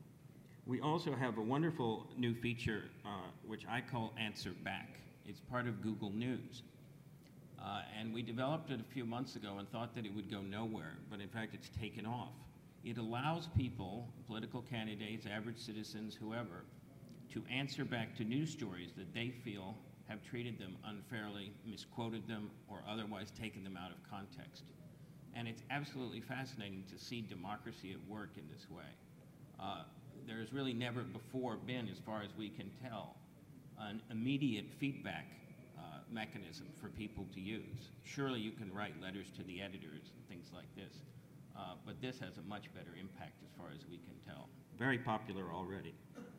we also have a wonderful new feature, uh, which I call Answer Back. It's part of Google News. Uh, and we developed it a few months ago and thought that it would go nowhere, but in fact it's taken off. It allows people, political candidates, average citizens, whoever, to answer back to news stories that they feel have treated them unfairly, misquoted them, or otherwise taken them out of context. And it's absolutely fascinating to see democracy at work in this way. Uh, there's really never before been, as far as we can tell, an immediate feedback Uh, mechanism for people to use. Surely you can write letters to the editors and things like this, uh, but this has a much better impact as far as we can tell. Very popular already.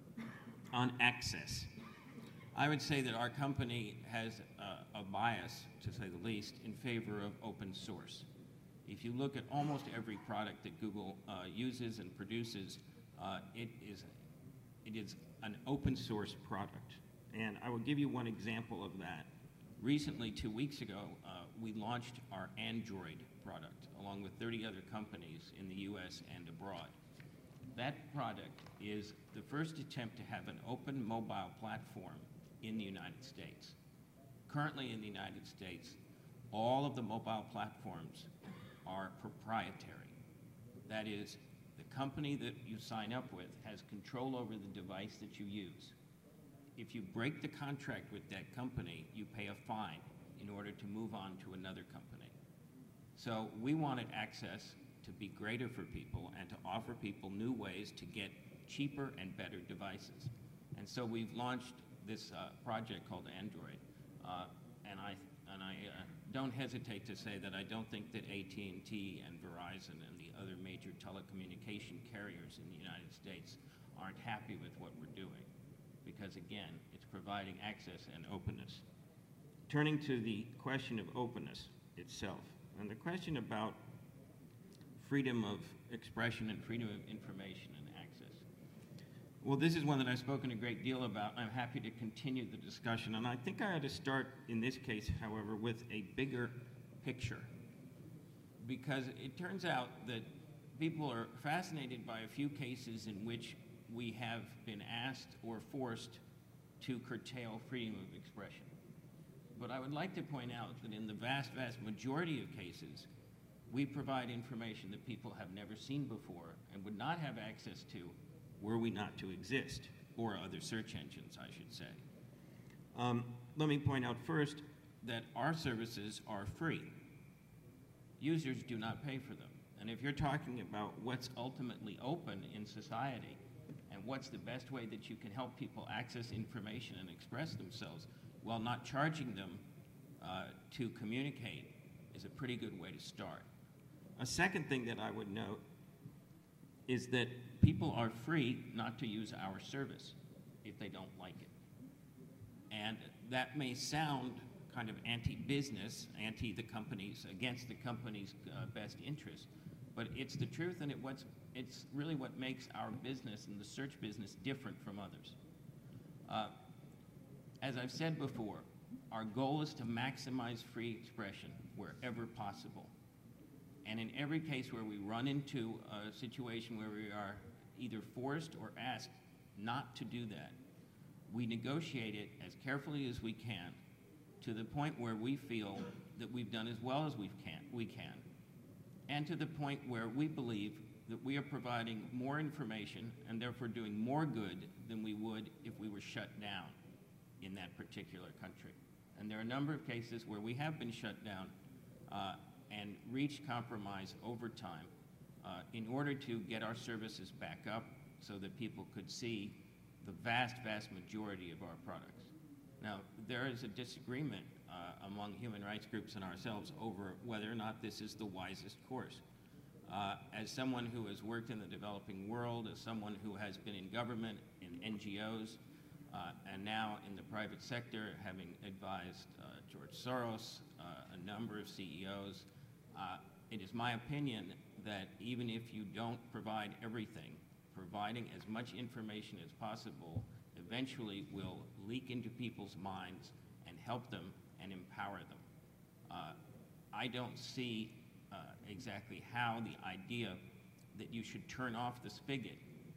On access, I would say that our company has uh, a bias, to say the least, in favor of open source. If you look at almost every product that Google uh, uses and produces, uh, it is, it is an open source product. And I will give you one example of that. Recently, two weeks ago, uh, we launched our Android product, along with thirty other companies in the U S and abroad. That product is the first attempt to have an open mobile platform in the United States. Currently in the United States, all of the mobile platforms are proprietary. That is, the company that you sign up with has control over the device that you use. If you break the contract with that company, you pay a fine in order to move on to another company. So we wanted access to be greater for people and to offer people new ways to get cheaper and better devices. And so we've launched this uh, project called Android. Uh, and I, and I uh, don't hesitate to say that I don't think that A T and T and Verizon and the other major telecommunication carriers in the United States aren't happy with what we're doing, because again, it's providing access and openness. Turning to the question of openness itself, and the question about freedom of expression and freedom of information and access. Well, this is one that I've spoken a great deal about. I'm happy to continue the discussion, and I think I ought to start in this case, however, with a bigger picture, because it turns out that people are fascinated by a few cases in which we have been asked or forced to curtail freedom of expression. But I would like to point out that in the vast, vast majority of cases, we provide information that people have never seen before and would not have access to were we not to exist, or other search engines, I should say. Um, let me point out first that our services are free. Users do not pay for them. And if you're talking about what's ultimately open in society, and what's the best way that you can help people access information and express themselves while not charging them uh, to communicate, is a pretty good way to start. A second thing that I would note is that people are free not to use our service if they don't like it. And that may sound kind of anti-business, anti the companies, against the company's uh, best interest. But it's the truth, and it what's, it's really what makes our business and the search business different from others. Uh, as I've said before, our goal is to maximize free expression wherever possible. And in every case where we run into a situation where we are either forced or asked not to do that, we negotiate it as carefully as we can to the point where we feel that we've done as well as we can, we can, and to the point where we believe that we are providing more information and therefore doing more good than we would if we were shut down in that particular country. And there are a number of cases where we have been shut down uh, and reached compromise over time uh, in order to get our services back up so that people could see the vast, vast majority of our products. Now, there is a disagreement uh, among human rights groups and ourselves over whether or not this is the wisest course. Uh, as someone who has worked in the developing world, as someone who has been in government, in N G Os, uh, and now in the private sector, having advised uh, George Soros, uh, a number of C E Os, uh, it is my opinion that even if you don't provide everything, providing as much information as possible eventually will leak into people's minds and help them and empower them. Uh, I don't see uh, exactly how the idea that you should turn off the spigot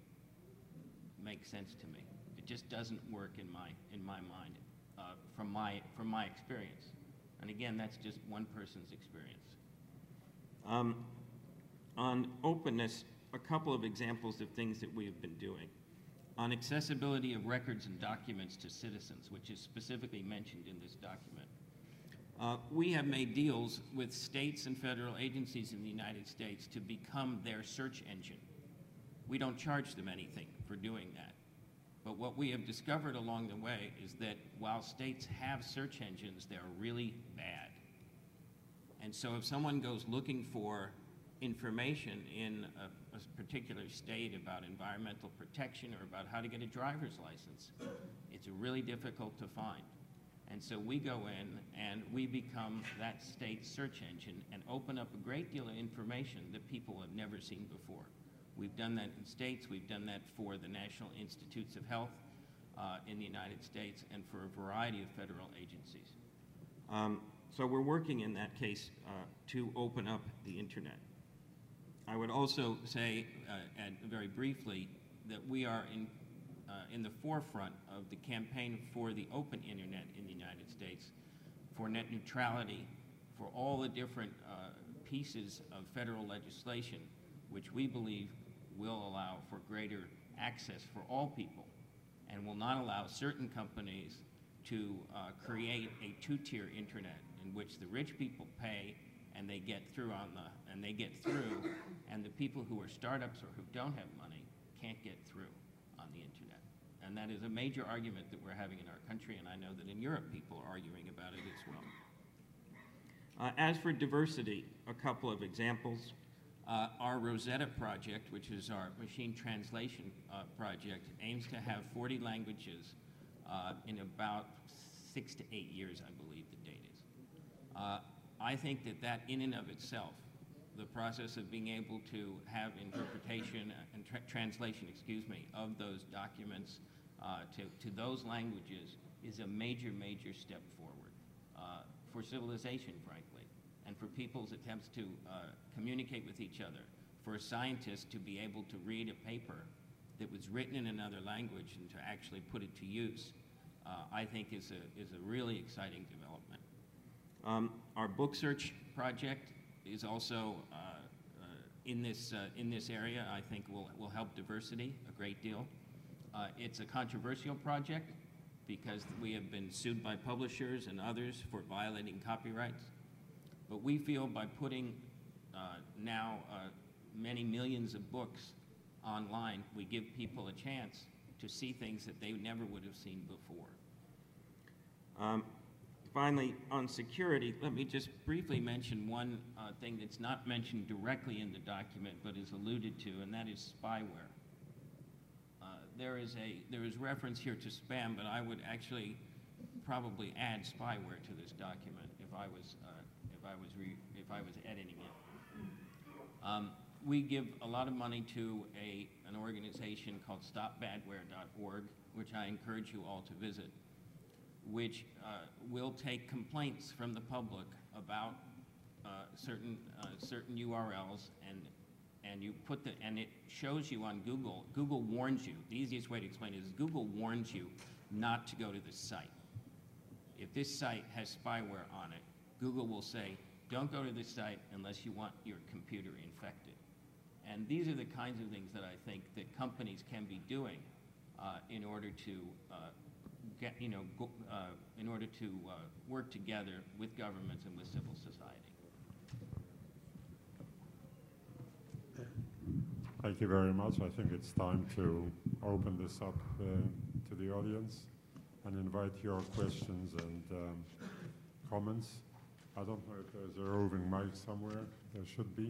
makes sense to me. It just doesn't work in my, in my mind uh, from, my, from my experience. And again, that's just one person's experience. Um, on openness, a couple of examples of things that we have been doing. On accessibility of records and documents to citizens, which is specifically mentioned in this document. Uh, we have made deals with states and federal agencies in the United States to become their search engine. We don't charge them anything for doing that. But what we have discovered along the way is that while states have search engines, they're really bad. And so if someone goes looking for information in a, a particular state about environmental protection or about how to get a driver's license, it's really difficult to find. And so we go in and we become that state's search engine and open up a great deal of information that people have never seen before. We've done that in states, we've done that for the National Institutes of Health uh, in the United States and for a variety of federal agencies. Um, so we're working in that case uh, to open up the internet. I would also say, uh, and very briefly, that we are in, uh, in the forefront of the campaign for the open internet in the United States, for net neutrality, for all the different uh, pieces of federal legislation which we believe will allow for greater access for all people and will not allow certain companies to uh, create a two-tier internet in which the rich people pay and they get through on the, and they get through, and the people who are startups or who don't have money can't get through on the internet. And that is a major argument that we're having in our country, and I know that in Europe people are arguing about it as well. Uh, as for diversity, a couple of examples. Uh, our Rosetta project, which is our machine translation uh, project, aims to have forty languages uh, in about six to eight years, I believe the date is. Uh, I think that that in and of itself, the process of being able to have interpretation and tra translation, excuse me, of those documents uh, to, to those languages is a major, major step forward uh, for civilization, frankly, and for people's attempts to uh, communicate with each other, for a scientist to be able to read a paper that was written in another language and to actually put it to use, uh, I think is a, is a really exciting development. Um, our book search project is also uh, uh, in, this, uh, in this area. I think will, will help diversity a great deal. Uh, it's a controversial project because we have been sued by publishers and others for violating copyrights. But we feel by putting uh, now uh, many millions of books online, we give people a chance to see things that they never would have seen before. Um, finally, on security, let me just briefly mention one uh, thing that's not mentioned directly in the document but is alluded to, and that is spyware. Uh, there is a there is reference here to spam, but I would actually probably add spyware to this document if I was uh, if I was re if I was editing it. Um, we give a lot of money to a an organization called stop badware dot org, which I encourage you all to visit, which uh, will take complaints from the public about uh, certain uh, certain U R Ls, and and you put the and it shows you on Google. Google warns you. The easiest way to explain it is Google warns you not to go to this site. If this site has spyware on it, Google will say, don't go to this site unless you want your computer infected. And these are the kinds of things that I think that companies can be doing uh, in order to uh, get, you know, go, uh, in order to uh, work together with governments and with civil society. Thank you very much. I think it's time to open this up uh, to the audience and invite your questions and um, comments. I don't know if there's a roving mic somewhere. There should be.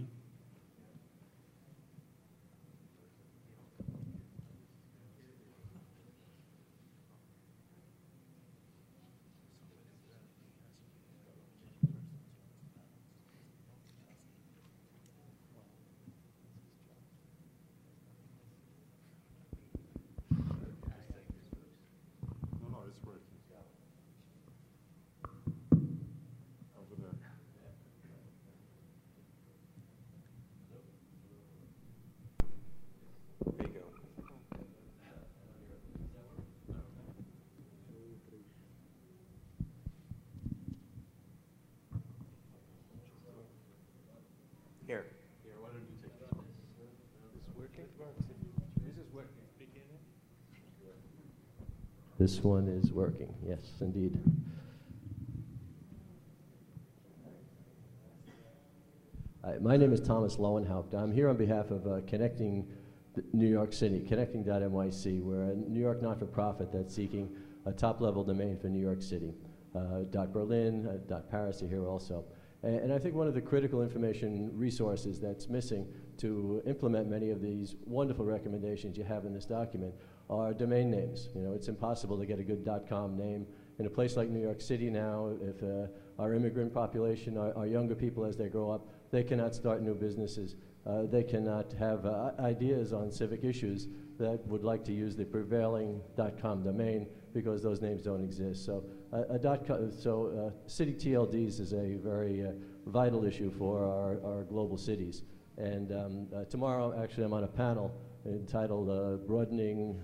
Here. Here, why don't you take this? Is this working? This is working. This one is working, yes, indeed. Hi, my name is Thomas Lowenhaupt. I'm here on behalf of uh, Connecting New York City, Connecting dot N Y C. We're a New York not-for-profit that's seeking a top-level domain for New York City. Uh, dot Berlin, uh, dot Paris are here also. And, and I think one of the critical information resources that's missing to implement many of these wonderful recommendations you have in this document are domain names. You know, it's impossible to get a good .com name in a place like New York City now. If uh, our immigrant population, our, our younger people as they grow up, they cannot start new businesses. Uh, they cannot have uh, ideas on civic issues that would like to use the prevailing .com domain because those names don't exist. So, uh, a dot com, so uh, city T L Ds is a very uh, vital issue for our, our global cities. And um, uh, tomorrow, actually, I'm on a panel entitled uh, Broadening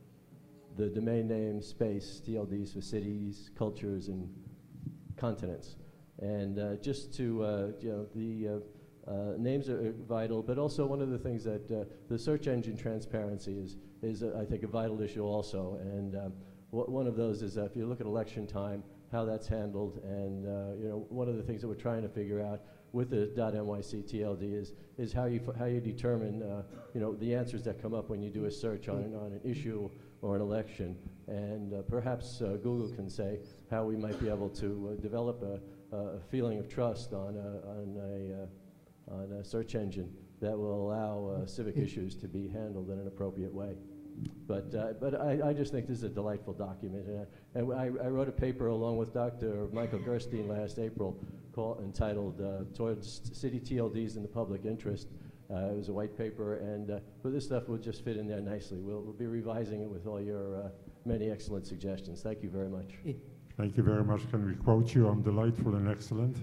the Domain Name Space, T L Ds for Cities, Cultures, and Continents. And uh, just to, uh, you know, the uh, Uh, names are vital, but also one of the things that uh, the search engine transparency is, is uh, I think, a vital issue also. And um, one of those is uh, if you look at election time, how that's handled. And uh, you know, one of the things that we're trying to figure out with the .nyc T L D is is how you f how you determine uh, you know, the answers that come up when you do a search on an, on an issue or an election. And uh, perhaps uh, Google can say how we might be able to uh, develop a, a feeling of trust on a, on a uh, on a search engine that will allow uh, civic issues to be handled in an appropriate way. But, uh, but I, I just think this is a delightful document. And, I, and I, I wrote a paper along with Doctor Michael Gerstein last April called, entitled uh, Towards City T L Ds in the Public Interest. Uh, it was a white paper, and uh, but this stuff will just fit in there nicely. We'll, we'll be revising it with all your uh, many excellent suggestions. Thank you very much. Thank you very much. Can we quote you? I'm delightful and excellent.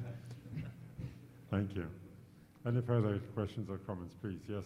Thank you. Any further questions or comments, please? Yes.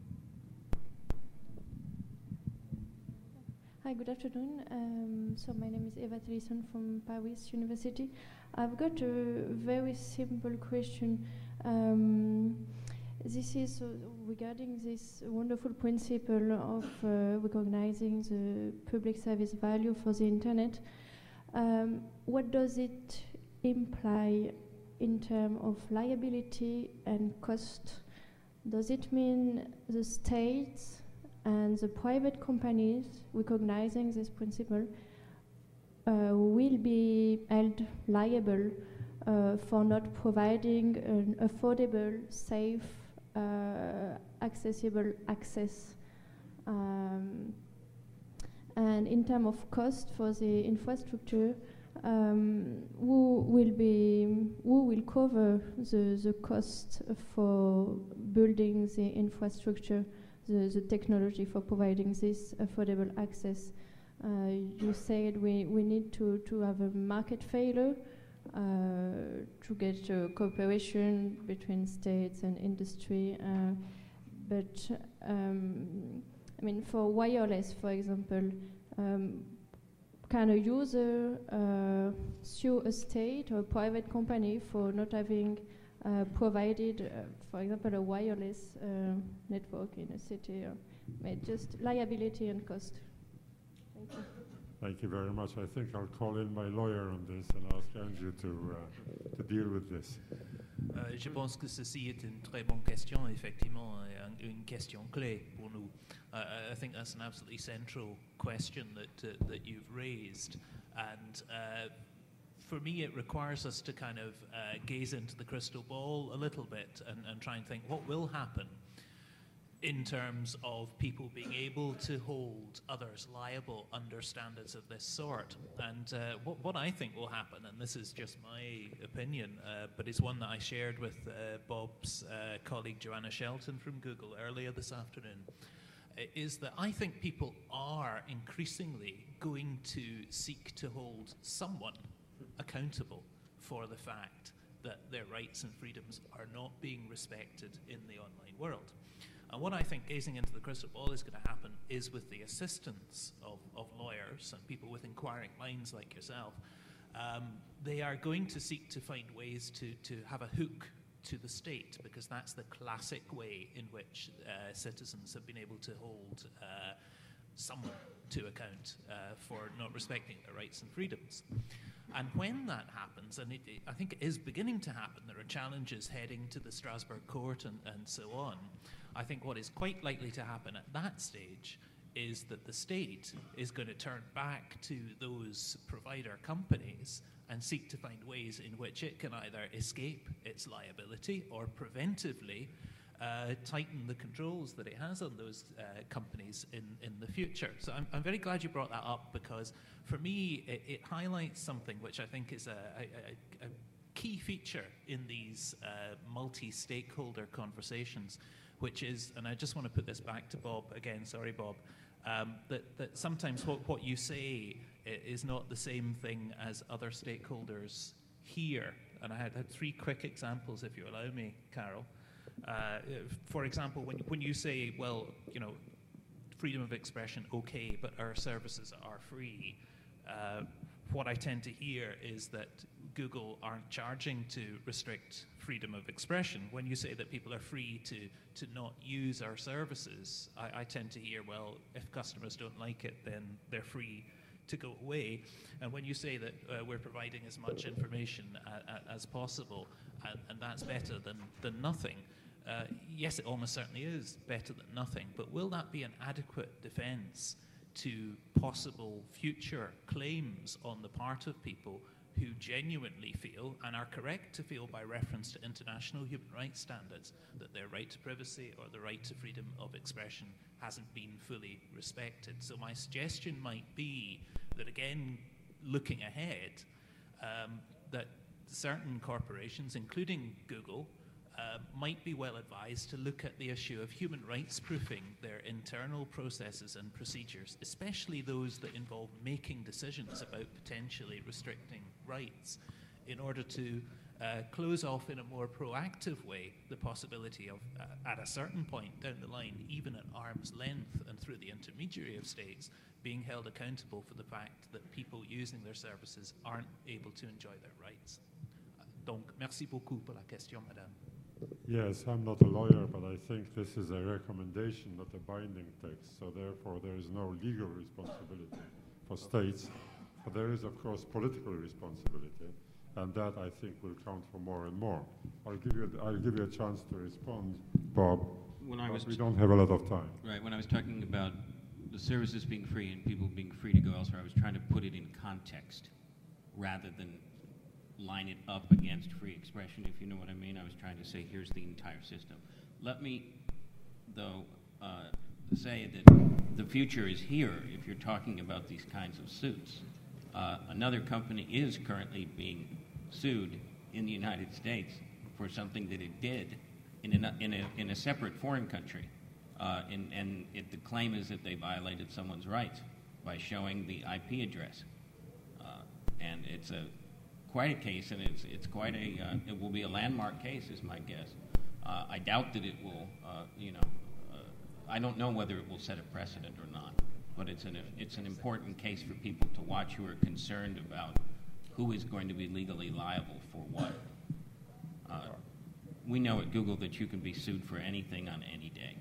Hi, good afternoon. Um, so my name is Eva Tellison from Paris University. I've got a very simple question. Um, this is uh, regarding this wonderful principle of uh, recognizing the public service value for the internet. Um, what does it imply in terms of liability and cost? Does it mean the states and the private companies recognizing this principle uh, will be held liable uh, for not providing an affordable, safe, uh, accessible access? Um, and in terms of cost for the infrastructure, um, who will be who will cover the the cost for building the infrastructure, the, the technology for providing this affordable access? Uh, you said we, we need to, to have a market failure uh, to get uh, cooperation between states and industry. Uh, but um, I mean, for wireless, for example, um, can a user uh, sue a state or a private company for not having uh, provided, uh, for example, a wireless uh, network in a city? Or just liability and cost. Thank you. Thank you very much. I think I'll call in my lawyer on this and ask Andrew to, uh, to deal with this. Euh, je pense que ceci est une très bonne question, effectivement, une, une question clé pour nous. Uh, I think that's an absolutely central question that uh, that you've raised, and uh, for me, it requires us to kind of uh, gaze into the crystal ball a little bit and, and try and think what will happen in terms of people being able to hold others liable under standards of this sort. And uh, what, what I think will happen, and this is just my opinion, uh, but it's one that I shared with uh, Bob's uh, colleague Joanna Shelton from Google earlier this afternoon, is that I think people are increasingly going to seek to hold someone accountable for the fact that their rights and freedoms are not being respected in the online world. And what I think gazing into the crystal ball is going to happen is, with the assistance of, of lawyers and people with inquiring minds like yourself, um, they are going to seek to find ways to, to have a hook to the state, because that's the classic way in which uh, citizens have been able to hold uh, someone to account uh, for not respecting their rights and freedoms. And when that happens, and it, it, I think it is beginning to happen, there are challenges heading to the Strasbourg court and, and so on. I think what is quite likely to happen at that stage is that the state is going to turn back to those provider companies and seek to find ways in which it can either escape its liability or preventively uh, tighten the controls that it has on those uh, companies in, in the future. So I'm, I'm very glad you brought that up, because for me it, it highlights something which I think is a, a, a key feature in these uh, multi-stakeholder conversations, which is, and I just want to put this back to Bob again, sorry Bob, um, that, that sometimes what, what you say is not the same thing as other stakeholders hear. And I had, had three quick examples, if you allow me, Carol. Uh, for example, when, when you say, well, you know, freedom of expression, okay, but our services are free, uh, what I tend to hear is that Google aren't charging to restrict freedom of expression. When you say that people are free to, to not use our services, I, I tend to hear, well, if customers don't like it, then they're free to go away. And when you say that uh, we're providing as much information a, a, as possible, and, and that's better than, than nothing, uh, yes, it almost certainly is better than nothing, but will that be an adequate defense to possible future claims on the part of people who genuinely feel, and are correct to feel by reference to international human rights standards, that their right to privacy or the right to freedom of expression hasn't been fully respected? So my suggestion might be that, again, looking ahead, um, that certain corporations, including Google, uh, might be well advised to look at the issue of human rights proofing their internal processes and procedures, especially those that involve making decisions about potentially restricting rights, in order to uh, close off in a more proactive way the possibility of, uh, at a certain point down the line, even at arm's length and through the intermediary of states, being held accountable for the fact that people using their services aren't able to enjoy their rights. Donc, merci beaucoup pour la question, madame. Yes, I'm not a lawyer, but I think this is a recommendation, not a binding text, so therefore there is no legal responsibility for states, but there is, of course, political responsibility, and that, I think, will count for more and more. I'll give you, I'll give you a chance to respond, Bob, when I was we don't have a lot of time. Right, when I was talking about the services being free and people being free to go elsewhere, I was trying to put it in context rather than line it up against free expression, if you know what I mean. I was trying to say, here's the entire system. Let me, though, uh, say that the future is here if you're talking about these kinds of suits. Uh, another company is currently being sued in the United States for something that it did in a, in a, in a separate foreign country. Uh, and and it, the claim is that they violated someone's rights by showing the I P address. Uh, and it's a quite a case, and it's it's quite a uh, it will be a landmark case, is my guess. Uh, I doubt that it will. Uh, you know, uh, I don't know whether it will set a precedent or not. But it's an it's an important case for people to watch who are concerned about who is going to be legally liable for what. Uh, we know at Google that you can be sued for anything on any day.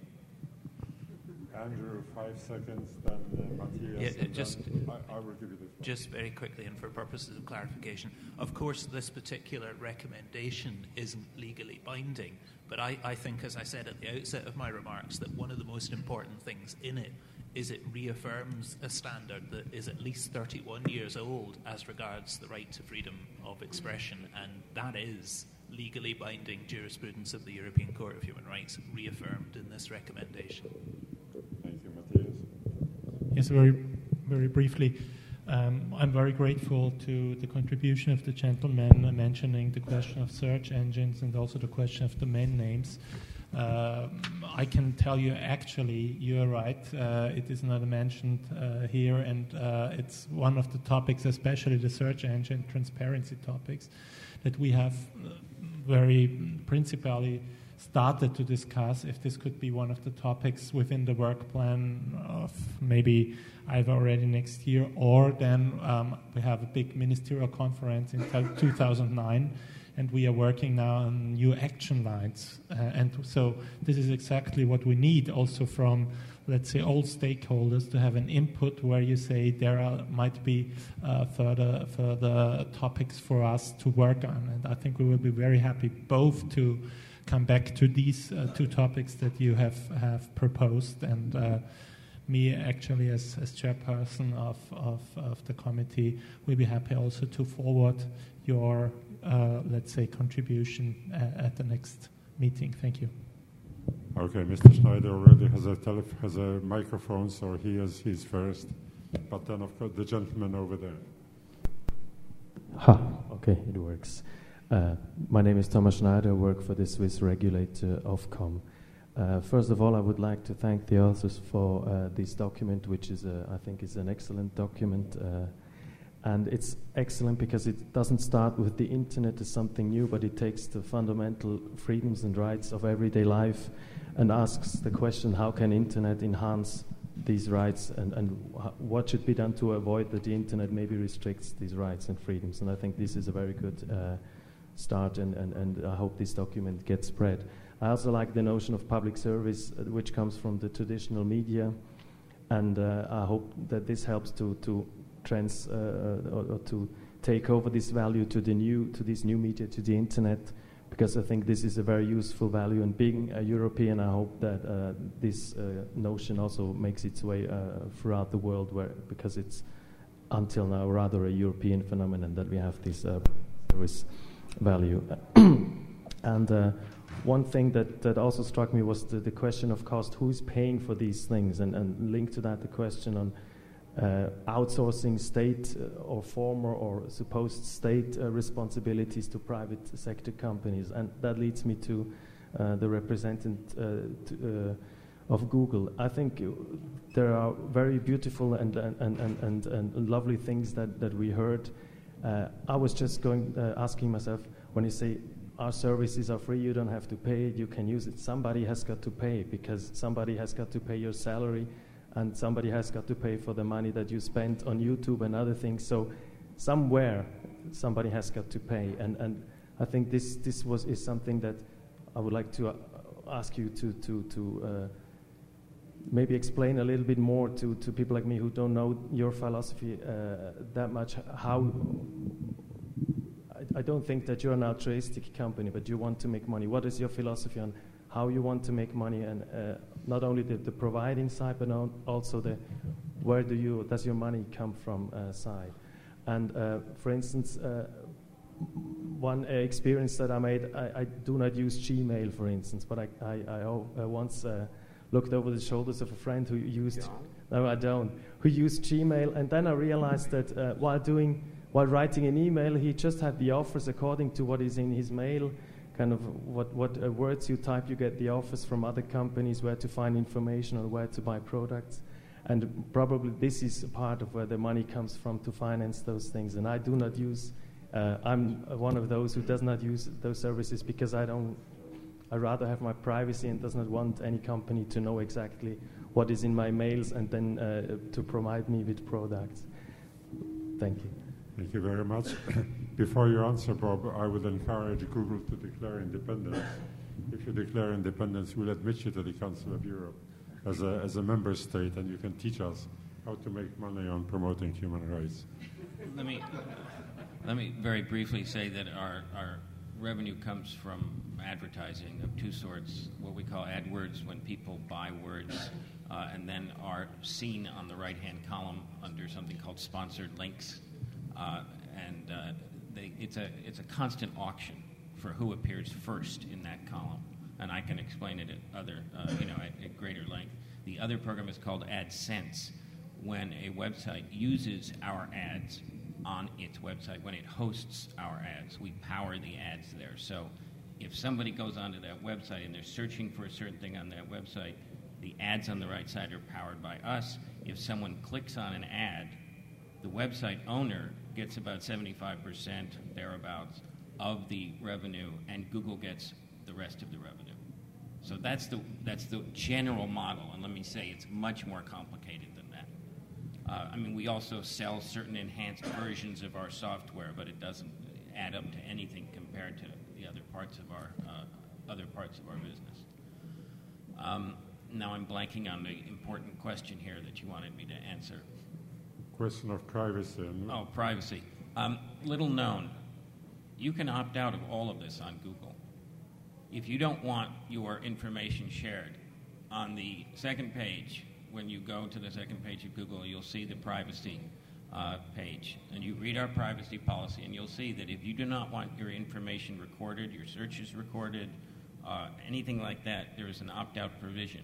Andrew, five seconds, then uh, Matthias. Yeah, just, I, I will give you this one. Just very quickly, and for purposes of clarification, of course, this particular recommendation isn't legally binding, but I, I think, as I said at the outset of my remarks, that one of the most important things in it is it reaffirms a standard that is at least thirty-one years old as regards the right to freedom of expression, and that is legally binding jurisprudence of the European Court of Human Rights reaffirmed in this recommendation. Thank you, Matthias. Yes, very, very briefly. Um, I'm very grateful to the contribution of the gentleman uh, mentioning the question of search engines and also the question of domain names. Uh, I can tell you, actually, you're right. Uh, it is not mentioned uh, here, and uh, it's one of the topics, especially the search engine transparency topics, that we have very principally started to discuss if this could be one of the topics within the work plan of maybe either already next year, or then um, we have a big ministerial conference in two thousand nine, and we are working now on new action lines. Uh, and so this is exactly what we need also from, let's say, all stakeholders, to have an input where you say there are, might be uh, further further topics for us to work on. And I think we will be very happy both to come back to these uh, two topics that you have, have proposed, and uh, me actually as, as chairperson of, of, of the committee will be happy also to forward your, uh, let's say, contribution uh, at the next meeting. Thank you. Okay, Mister Schneider already has a telef- has a microphone, so he is he's first. But then, of course, the gentleman over there. Ha, okay, it works. Uh, my name is Thomas Schneider. I work for the Swiss regulator Ofcom. Uh, first of all, I would like to thank the authors for uh, this document, which is, a, I think, is an excellent document. Uh, and it's excellent because it doesn't start with the internet as something new, but it takes the fundamental freedoms and rights of everyday life and asks the question, how can internet enhance these rights, and, and wh- what should be done to avoid that the internet maybe restricts these rights and freedoms. And I think this is a very good uh, start, and, and, and I hope this document gets spread. I also like the notion of public service, uh, which comes from the traditional media, and uh, I hope that this helps to, to trans uh, or, or to take over this value to the new to this new media, to the internet, because I think this is a very useful value. And being a European, I hope that uh, this uh, notion also makes its way uh, throughout the world, where because it's until now rather a European phenomenon that we have this uh, service value. And uh, one thing that, that also struck me was the, the question of cost. Who's paying for these things? And, and linked to that, the question on uh, outsourcing state uh, or former or supposed state uh, responsibilities to private sector companies. And that leads me to uh, the representative uh, to, uh, of Google. I think there are very beautiful and, and, and, and, and lovely things that, that we heard. Uh, I was just going uh, asking myself, when you say our services are free, you don't have to pay it, you can use it. Somebody has got to pay, because somebody has got to pay your salary, and somebody has got to pay for the money that you spent on YouTube and other things. So somewhere somebody has got to pay, and, and I think this this was is something that I would like to uh, ask you to to to uh, maybe explain a little bit more to, to people like me who don't know your philosophy uh, that much. How I, I don't think that you're an altruistic company, but you want to make money. What is your philosophy on how you want to make money, and uh, not only the, the providing side, but also the where do you does your money come from uh, side? And uh, for instance, uh, one uh, experience that I made, I, I do not use Gmail, for instance, but I, I, I uh, once uh, looked over the shoulders of a friend who used no, I don't, who used Gmail. And then I realized that uh, while doing, while writing an email, he just had the offers according to what is in his mail, kind of what, what uh, words you type, you get the offers from other companies, where to find information or where to buy products. And probably this is a part of where the money comes from to finance those things. And I do not use, uh, I'm one of those who does not use those services because I don't, I rather have my privacy and does not want any company to know exactly what is in my mails and then uh, to provide me with products. Thank you. Thank you very much. Before you answer, Bob, I would encourage Google to declare independence. If you declare independence, we'll admit you to the Council of Europe as a, as a member state, and you can teach us how to make money on promoting human rights. Let me, let me very briefly say that our, our revenue comes from advertising of two sorts, what we call AdWords, when people buy words, uh, and then are seen on the right-hand column under something called sponsored links. Uh, and uh, they, it's a it's a constant auction for who appears first in that column, and I can explain it at other uh, you know at, at greater length. The other program is called AdSense, when a website uses our ads on its website, when it hosts our ads, we power the ads there. So if somebody goes onto that website and they're searching for a certain thing on that website, the ads on the right side are powered by us. If someone clicks on an ad, the website owner gets about seventy-five percent, thereabouts, of the revenue, and Google gets the rest of the revenue. So that's the, that's the general model, and let me say it's much more complicated than that. Uh, I mean, we also sell certain enhanced versions of our software, but it doesn't add up to anything compared to the other parts of our, uh, other parts of our business. Um, now I'm blanking on the important question here that you wanted me to answer. Question of privacy. And oh, privacy. Um, little known, you can opt out of all of this on Google. If you don't want your information shared, on the second page, when you go to the second page of Google, you'll see the privacy uh, page. And you read our privacy policy, and you'll see that if you do not want your information recorded, your searches recorded, uh, anything like that, there is an opt-out provision.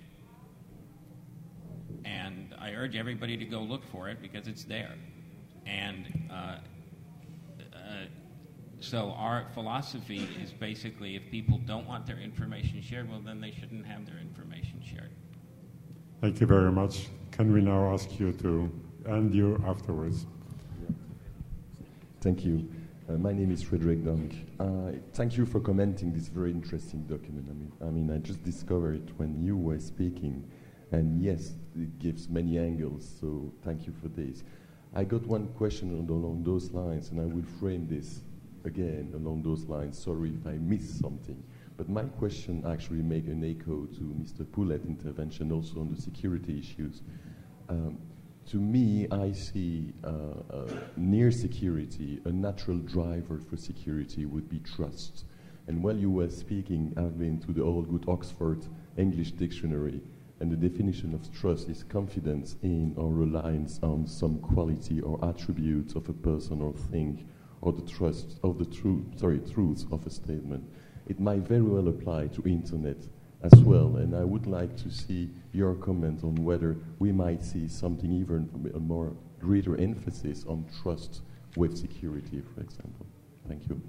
And I urge everybody to go look for it because it's there. And uh, uh, so our philosophy is basically if people don't want their information shared, well, then they shouldn't have their information shared. Thank you very much. Can we now ask you to end you afterwards? Thank you. Uh, my name is Frederick Dunk. Uh, thank you for commenting this very interesting document. I mean, I mean, I just discovered it when you were speaking. And yes, it gives many angles, so thank you for this. I got one question along those lines, and I will frame this again along those lines. Sorry if I missed something. But my question actually makes an echo to Mister Poulet's intervention also on the security issues. Um, to me, I see uh, uh, near security, a natural driver for security would be trust. And while you were speaking, I've been to the old good Oxford English Dictionary, and the definition of trust is confidence in or reliance on some quality or attributes of a person or thing, or the trust of the truth, sorry, truth of a statement. It might very well apply to internet as well, and I would like to see your comment on whether we might see something even a more greater emphasis on trust with security, for example. Thank you.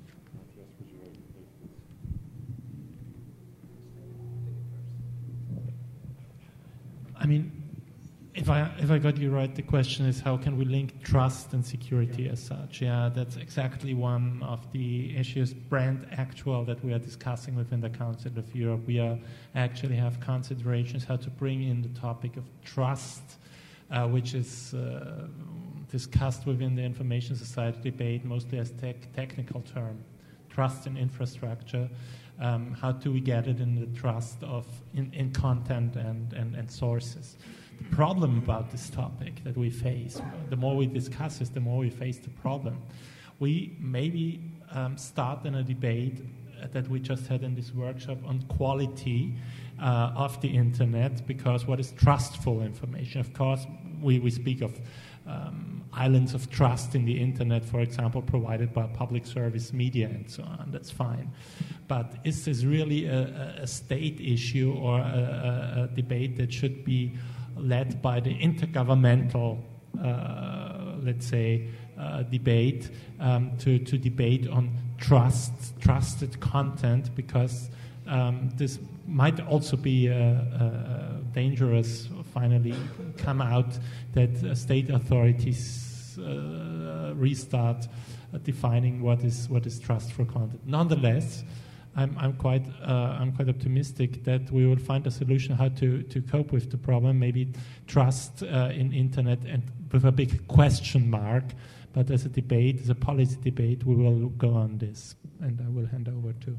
I mean, if I if I got you right, the question is how can we link trust and security as such? Yeah, that's exactly one of the issues, brand actual, that we are discussing within the Council of Europe. We are actually have considerations how to bring in the topic of trust, uh, which is uh, discussed within the information society debate mostly as tech technical term, trust in infrastructure. Um, how do we get it in the trust of in, in content and, and, and sources? The problem about this topic that we face, the more we discuss this, the more we face the problem. We maybe um, start in a debate that we just had in this workshop on quality uh, of the internet, because what is trustful information? Of course, we, we speak of um, islands of trust in the internet, for example, provided by public service media and so on. That's fine. But is this really a, a state issue or a, a, a debate that should be led by the intergovernmental, uh, let's say, uh, debate um, to, to debate on trust, trusted content, because um, this might also be uh, uh, dangerous, finally come out that uh, state authorities uh, restart uh, defining what is what is trustful content. Nonetheless, I'm, I'm quite uh, I'm quite optimistic that we will find a solution how to, to cope with the problem. Maybe trust uh, in internet, and with a big question mark. But as a debate, as a policy debate, we will go on this, and I will hand over to.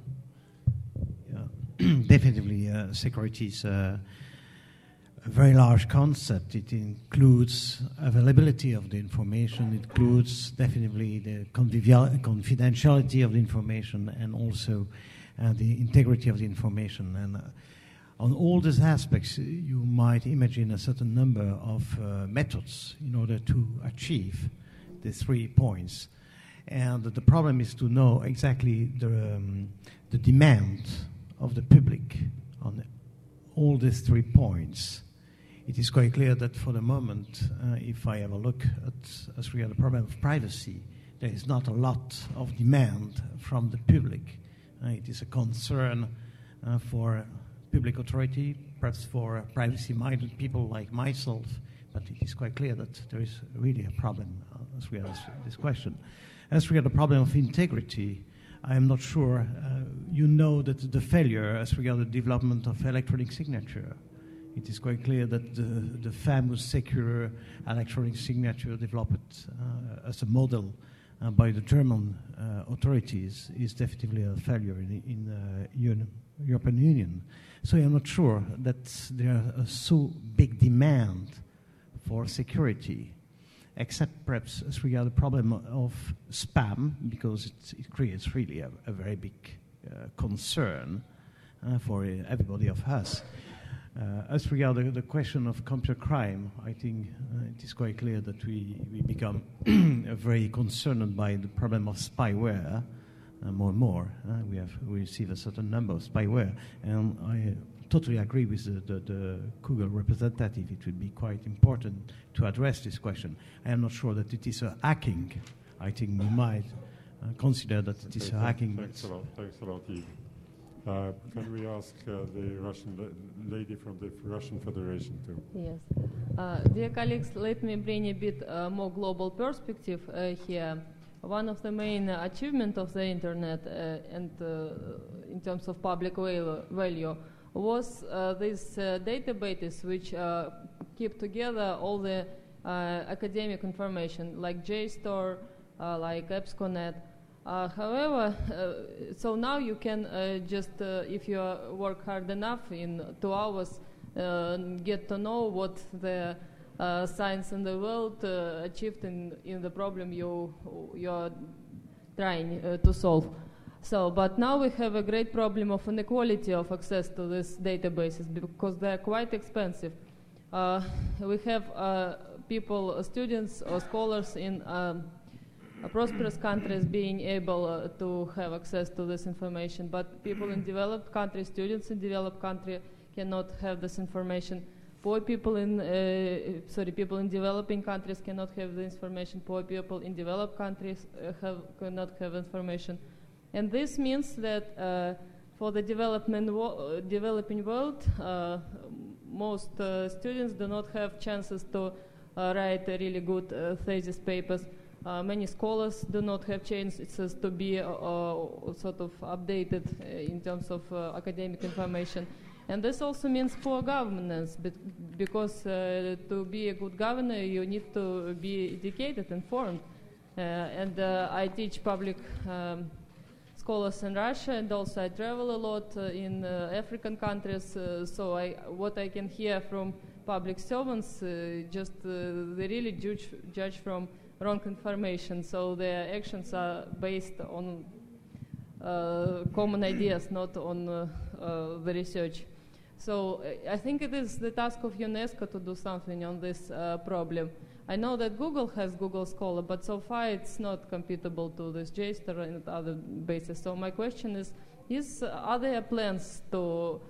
Yeah, definitely, uh, security is uh, a very large concept. It includes availability of the information. It includes definitely the convivial- confidentiality of the information, and also uh, the integrity of the information. And uh, on all these aspects, you might imagine a certain number of uh, methods in order to achieve the three points. And the problem is to know exactly the, um, the demand of the public on all these three points. It is quite clear that for the moment, uh, if I have a look at as regards the problem of privacy, there is not a lot of demand from the public. Uh, it is a concern uh, for public authority, perhaps for privacy-minded people like myself, but it is quite clear that there is really a problem uh, as regards this question. As regards the problem of integrity, I am not sure. Uh, you know that the failure as regards the development of electronic signature, it is quite clear that the, the famous secure electronic signature developed uh, as a model uh, by the German uh, authorities is definitely a failure in, in the uh, European Union. So I'm not sure that there is so big demand for security, except perhaps as regards the problem of spam, because it, it creates really a, a very big uh, concern uh, for uh, everybody of us. Uh, as regards the, the question of computer crime, I think uh, it is quite clear that we, we become very concerned by the problem of spyware uh, more and more. Uh, we have we receive a certain number of spyware, and I totally agree with the, the, the Google representative. It would be quite important to address this question. I am not sure that it is a hacking. I think we might uh, consider that it is okay, a hacking. Thanks a lot. Thanks a lot, Yves. Uh, can we ask uh, the Russian la- lady from the Russian Federation too? Yes. Uh, dear colleagues, let me bring a bit uh, more global perspective uh, here. One of the main uh, achievements of the internet uh, and uh, in terms of public value was uh, these uh, databases which uh, keep together all the uh, academic information like JSTOR, uh, like EBSCOnet. Uh, however, uh, so now you can uh, just, uh, if you uh, work hard enough, in two hours, uh, get to know what the uh, science in the world uh, achieved in, in the problem you you're trying uh, to solve. So, but now we have a great problem of inequality of access to these databases because they are quite expensive. Uh, we have uh, people, uh, students or scholars in um, Uh, prosperous countries being able uh, to have access to this information, but people in developed countries, students in developed countries cannot have this information. Poor people in, uh, sorry, people in developing countries cannot have this information. Poor people in developed countries uh, have, cannot have information. And this means that uh, for the development wo- uh, developing world, uh, most uh, students do not have chances to uh, write uh, really good uh, thesis papers. Uh, many scholars do not have chances to be uh, uh, sort of updated uh, in terms of uh, academic information. And this also means poor governance, be- because uh, to be a good governor, you need to be educated, informed. Uh, and uh, I teach public um, scholars in Russia, and also I travel a lot uh, in uh, African countries, uh, so I, what I can hear from public servants, uh, just uh, they really judge, judge from wrong information, so their actions are based on uh, common ideas, not on uh, uh, the research. So uh, I think it is the task of UNESCO to do something on this uh, problem. I know that Google has Google Scholar, but so far it's not compatible to this JSTOR and other bases. So my question is, is uh, are there plans to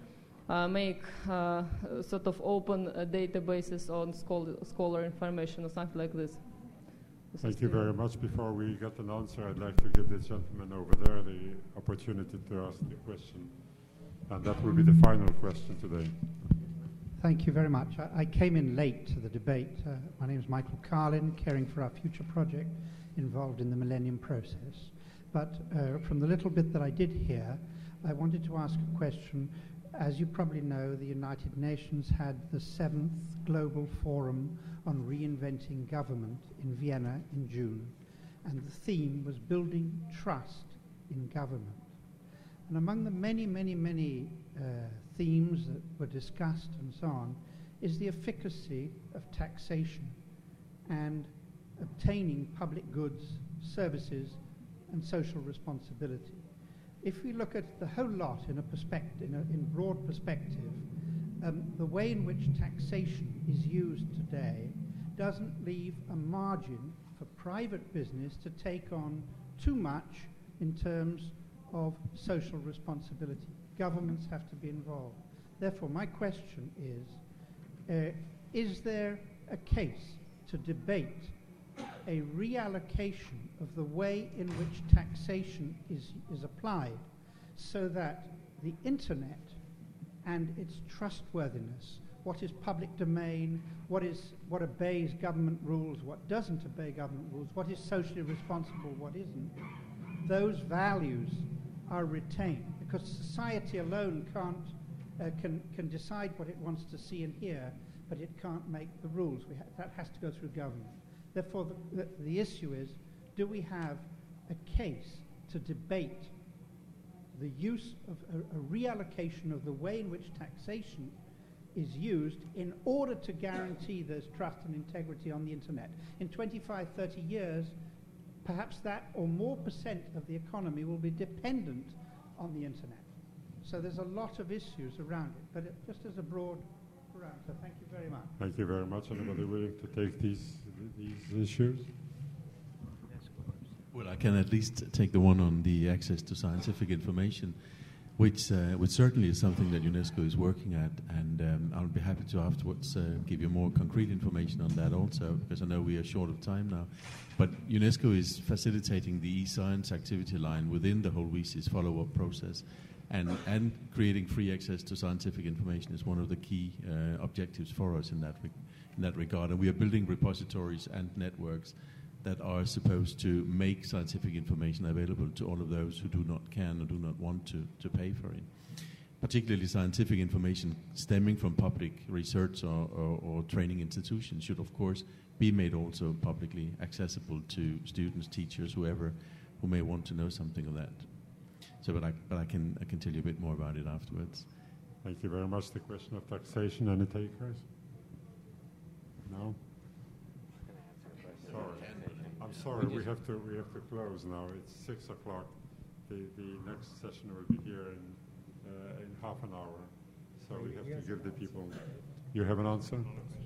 uh, make uh, sort of open uh, databases on schol- scholar information or something like this. this Thank you very much. Before we get an answer, I'd like to give this gentleman over there the opportunity to ask the question. And that will be the final question today. Thank you very much. I, I came in late to the debate. Uh, my name is Michael Carlin, caring for our future project involved in the Millennium Process. But uh, from the little bit that I did hear, I wanted to ask a question. As you probably know, the United Nations had the seventh Global Forum on Reinventing Government in Vienna in June. And the theme was building trust in government. And among the many, many, many uh, themes that were discussed and so on is the efficacy of taxation and obtaining public goods, services, and social responsibility. If we look at the whole lot in a perspective, in, a, in broad perspective, um, the way in which taxation is used today doesn't leave a margin for private business to take on too much in terms of social responsibility. Governments have to be involved. Therefore, my question is, uh, is there a case to debate a reallocation of the way in which taxation is, is applied so that the internet and its trustworthiness, what is public domain, what is what obeys government rules, what doesn't obey government rules, what is socially responsible, what isn't, those values are retained, because society alone can't uh, can can decide what it wants to see and hear, but it can't make the rules. We ha- that has to go through government. Therefore, the, the, the issue is, do we have a case to debate the use of a, a reallocation of the way in which taxation is used in order to guarantee there's trust and integrity on the internet? In twenty-five, thirty years, perhaps that or more percent of the economy will be dependent on the internet. So there's a lot of issues around it, but it, just as a broad round. So thank you very much. Thank you very much. Anybody willing to take these these issues? Well, I can at least take the one on the access to scientific information, which uh, which certainly is something that UNESCO is working at, and um, I'll be happy to afterwards uh, give you more concrete information on that also, because I know we are short of time now. But UNESCO is facilitating the e-science activity line within the whole WSIS follow-up process, and, and creating free access to scientific information is one of the key uh, objectives for us in that, re- in that regard. And we are building repositories and networks that are supposed to make scientific information available to all of those who do not can or do not want to, to pay for it. Particularly scientific information stemming from public research or, or, or training institutions should, of course, be made also publicly accessible to students, teachers, whoever who may want to know something of that. So, but I, but I can I can tell you a bit more about it afterwards. Thank you very much. The question of taxation, any takers? No? Sorry. I'm sorry, we have to we have to close now. It's six o'clock. The the next session will be here in uh, in half an hour. So we have to give the people. You have an answer?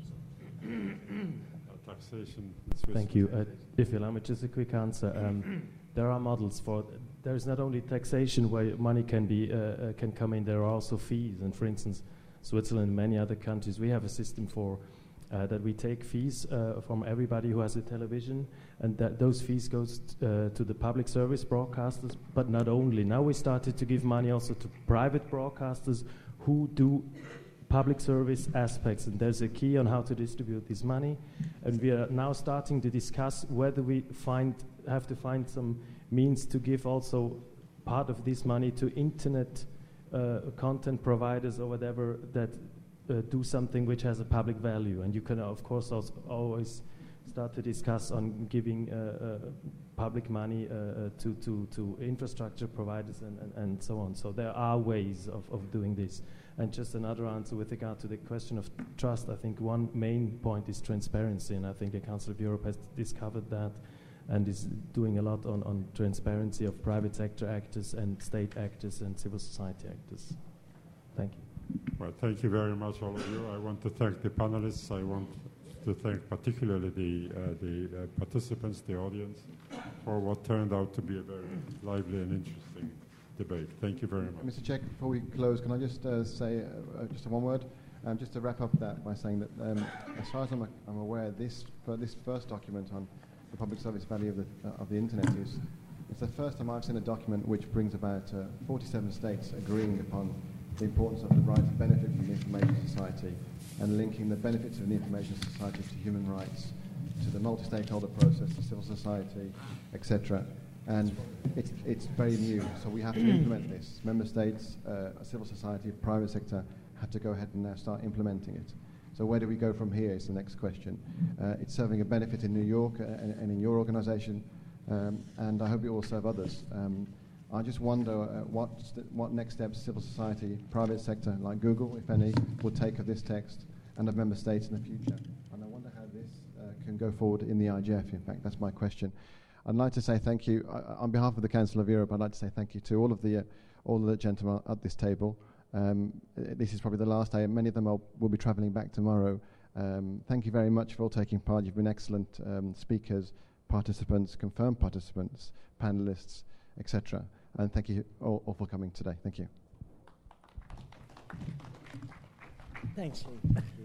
uh, taxation. In Swiss. Thank you. Uh, if you allow me, just a quick answer. Um, there are models for. Th- there is not only taxation where money can be uh, uh, can come in. There are also fees, and for instance, Switzerland and many other countries, we have a system for. Uh, that we take fees uh, from everybody who has a television, and that those fees goes t- uh, to the public service broadcasters, but not only. Now we started to give money also to private broadcasters who do public service aspects, and there's a key on how to distribute this money, and we are now starting to discuss whether we find have to find some means to give also part of this money to internet uh, content providers or whatever that Uh, do something which has a public value, and you can uh, of course also always start to discuss on giving uh, uh, public money uh, uh, to, to, to infrastructure providers and, and, and so on. So there are ways of, of doing this. And just another answer with regard to the question of trust, I think one main point is transparency, and I think the Council of Europe has discovered that and is doing a lot on, on transparency of private sector actors and state actors and civil society actors. Thank you. Well, thank you very much, all of you. I want to thank the panelists. I want to thank particularly the, uh, the uh, participants, the audience, for what turned out to be a very lively and interesting debate. Thank you very much. Mister Chair, before we close, can I just uh, say uh, uh, just one word? Um, just to wrap up that by saying that, um, as far as I'm, I'm aware, this for this first document on the public service value of the uh, of the internet is it's the first time I've seen a document which brings about uh, forty-seven states agreeing upon the importance of the right to benefit from the information society and linking the benefits of the information society to human rights, to the multi-stakeholder process, to civil society, et cetera. And it's it's very new, so we have to implement this. Member states, uh, civil society, private sector have to go ahead and now start implementing it. So where do we go from here is the next question. Uh, it's serving a benefit in New York uh, and, and in your organisation, um, and I hope it will serve others. Um, I just wonder uh, what st- what next steps civil society, private sector, like Google, if any, will take of this text and of member states in the future. And I wonder how this uh, can go forward in the I G F. In fact, that's my question. I'd like to say thank you uh, on behalf of the Council of Europe. I'd like to say thank you to all of the uh, all of the gentlemen at this table. Um, this is probably the last day. Many of them are, will be travelling back tomorrow. Um, thank you very much for all taking part. You've been excellent um, speakers, participants, confirmed participants, panellists, et cetera. And thank you all, all for coming today. Thank you. Thanks, Lee.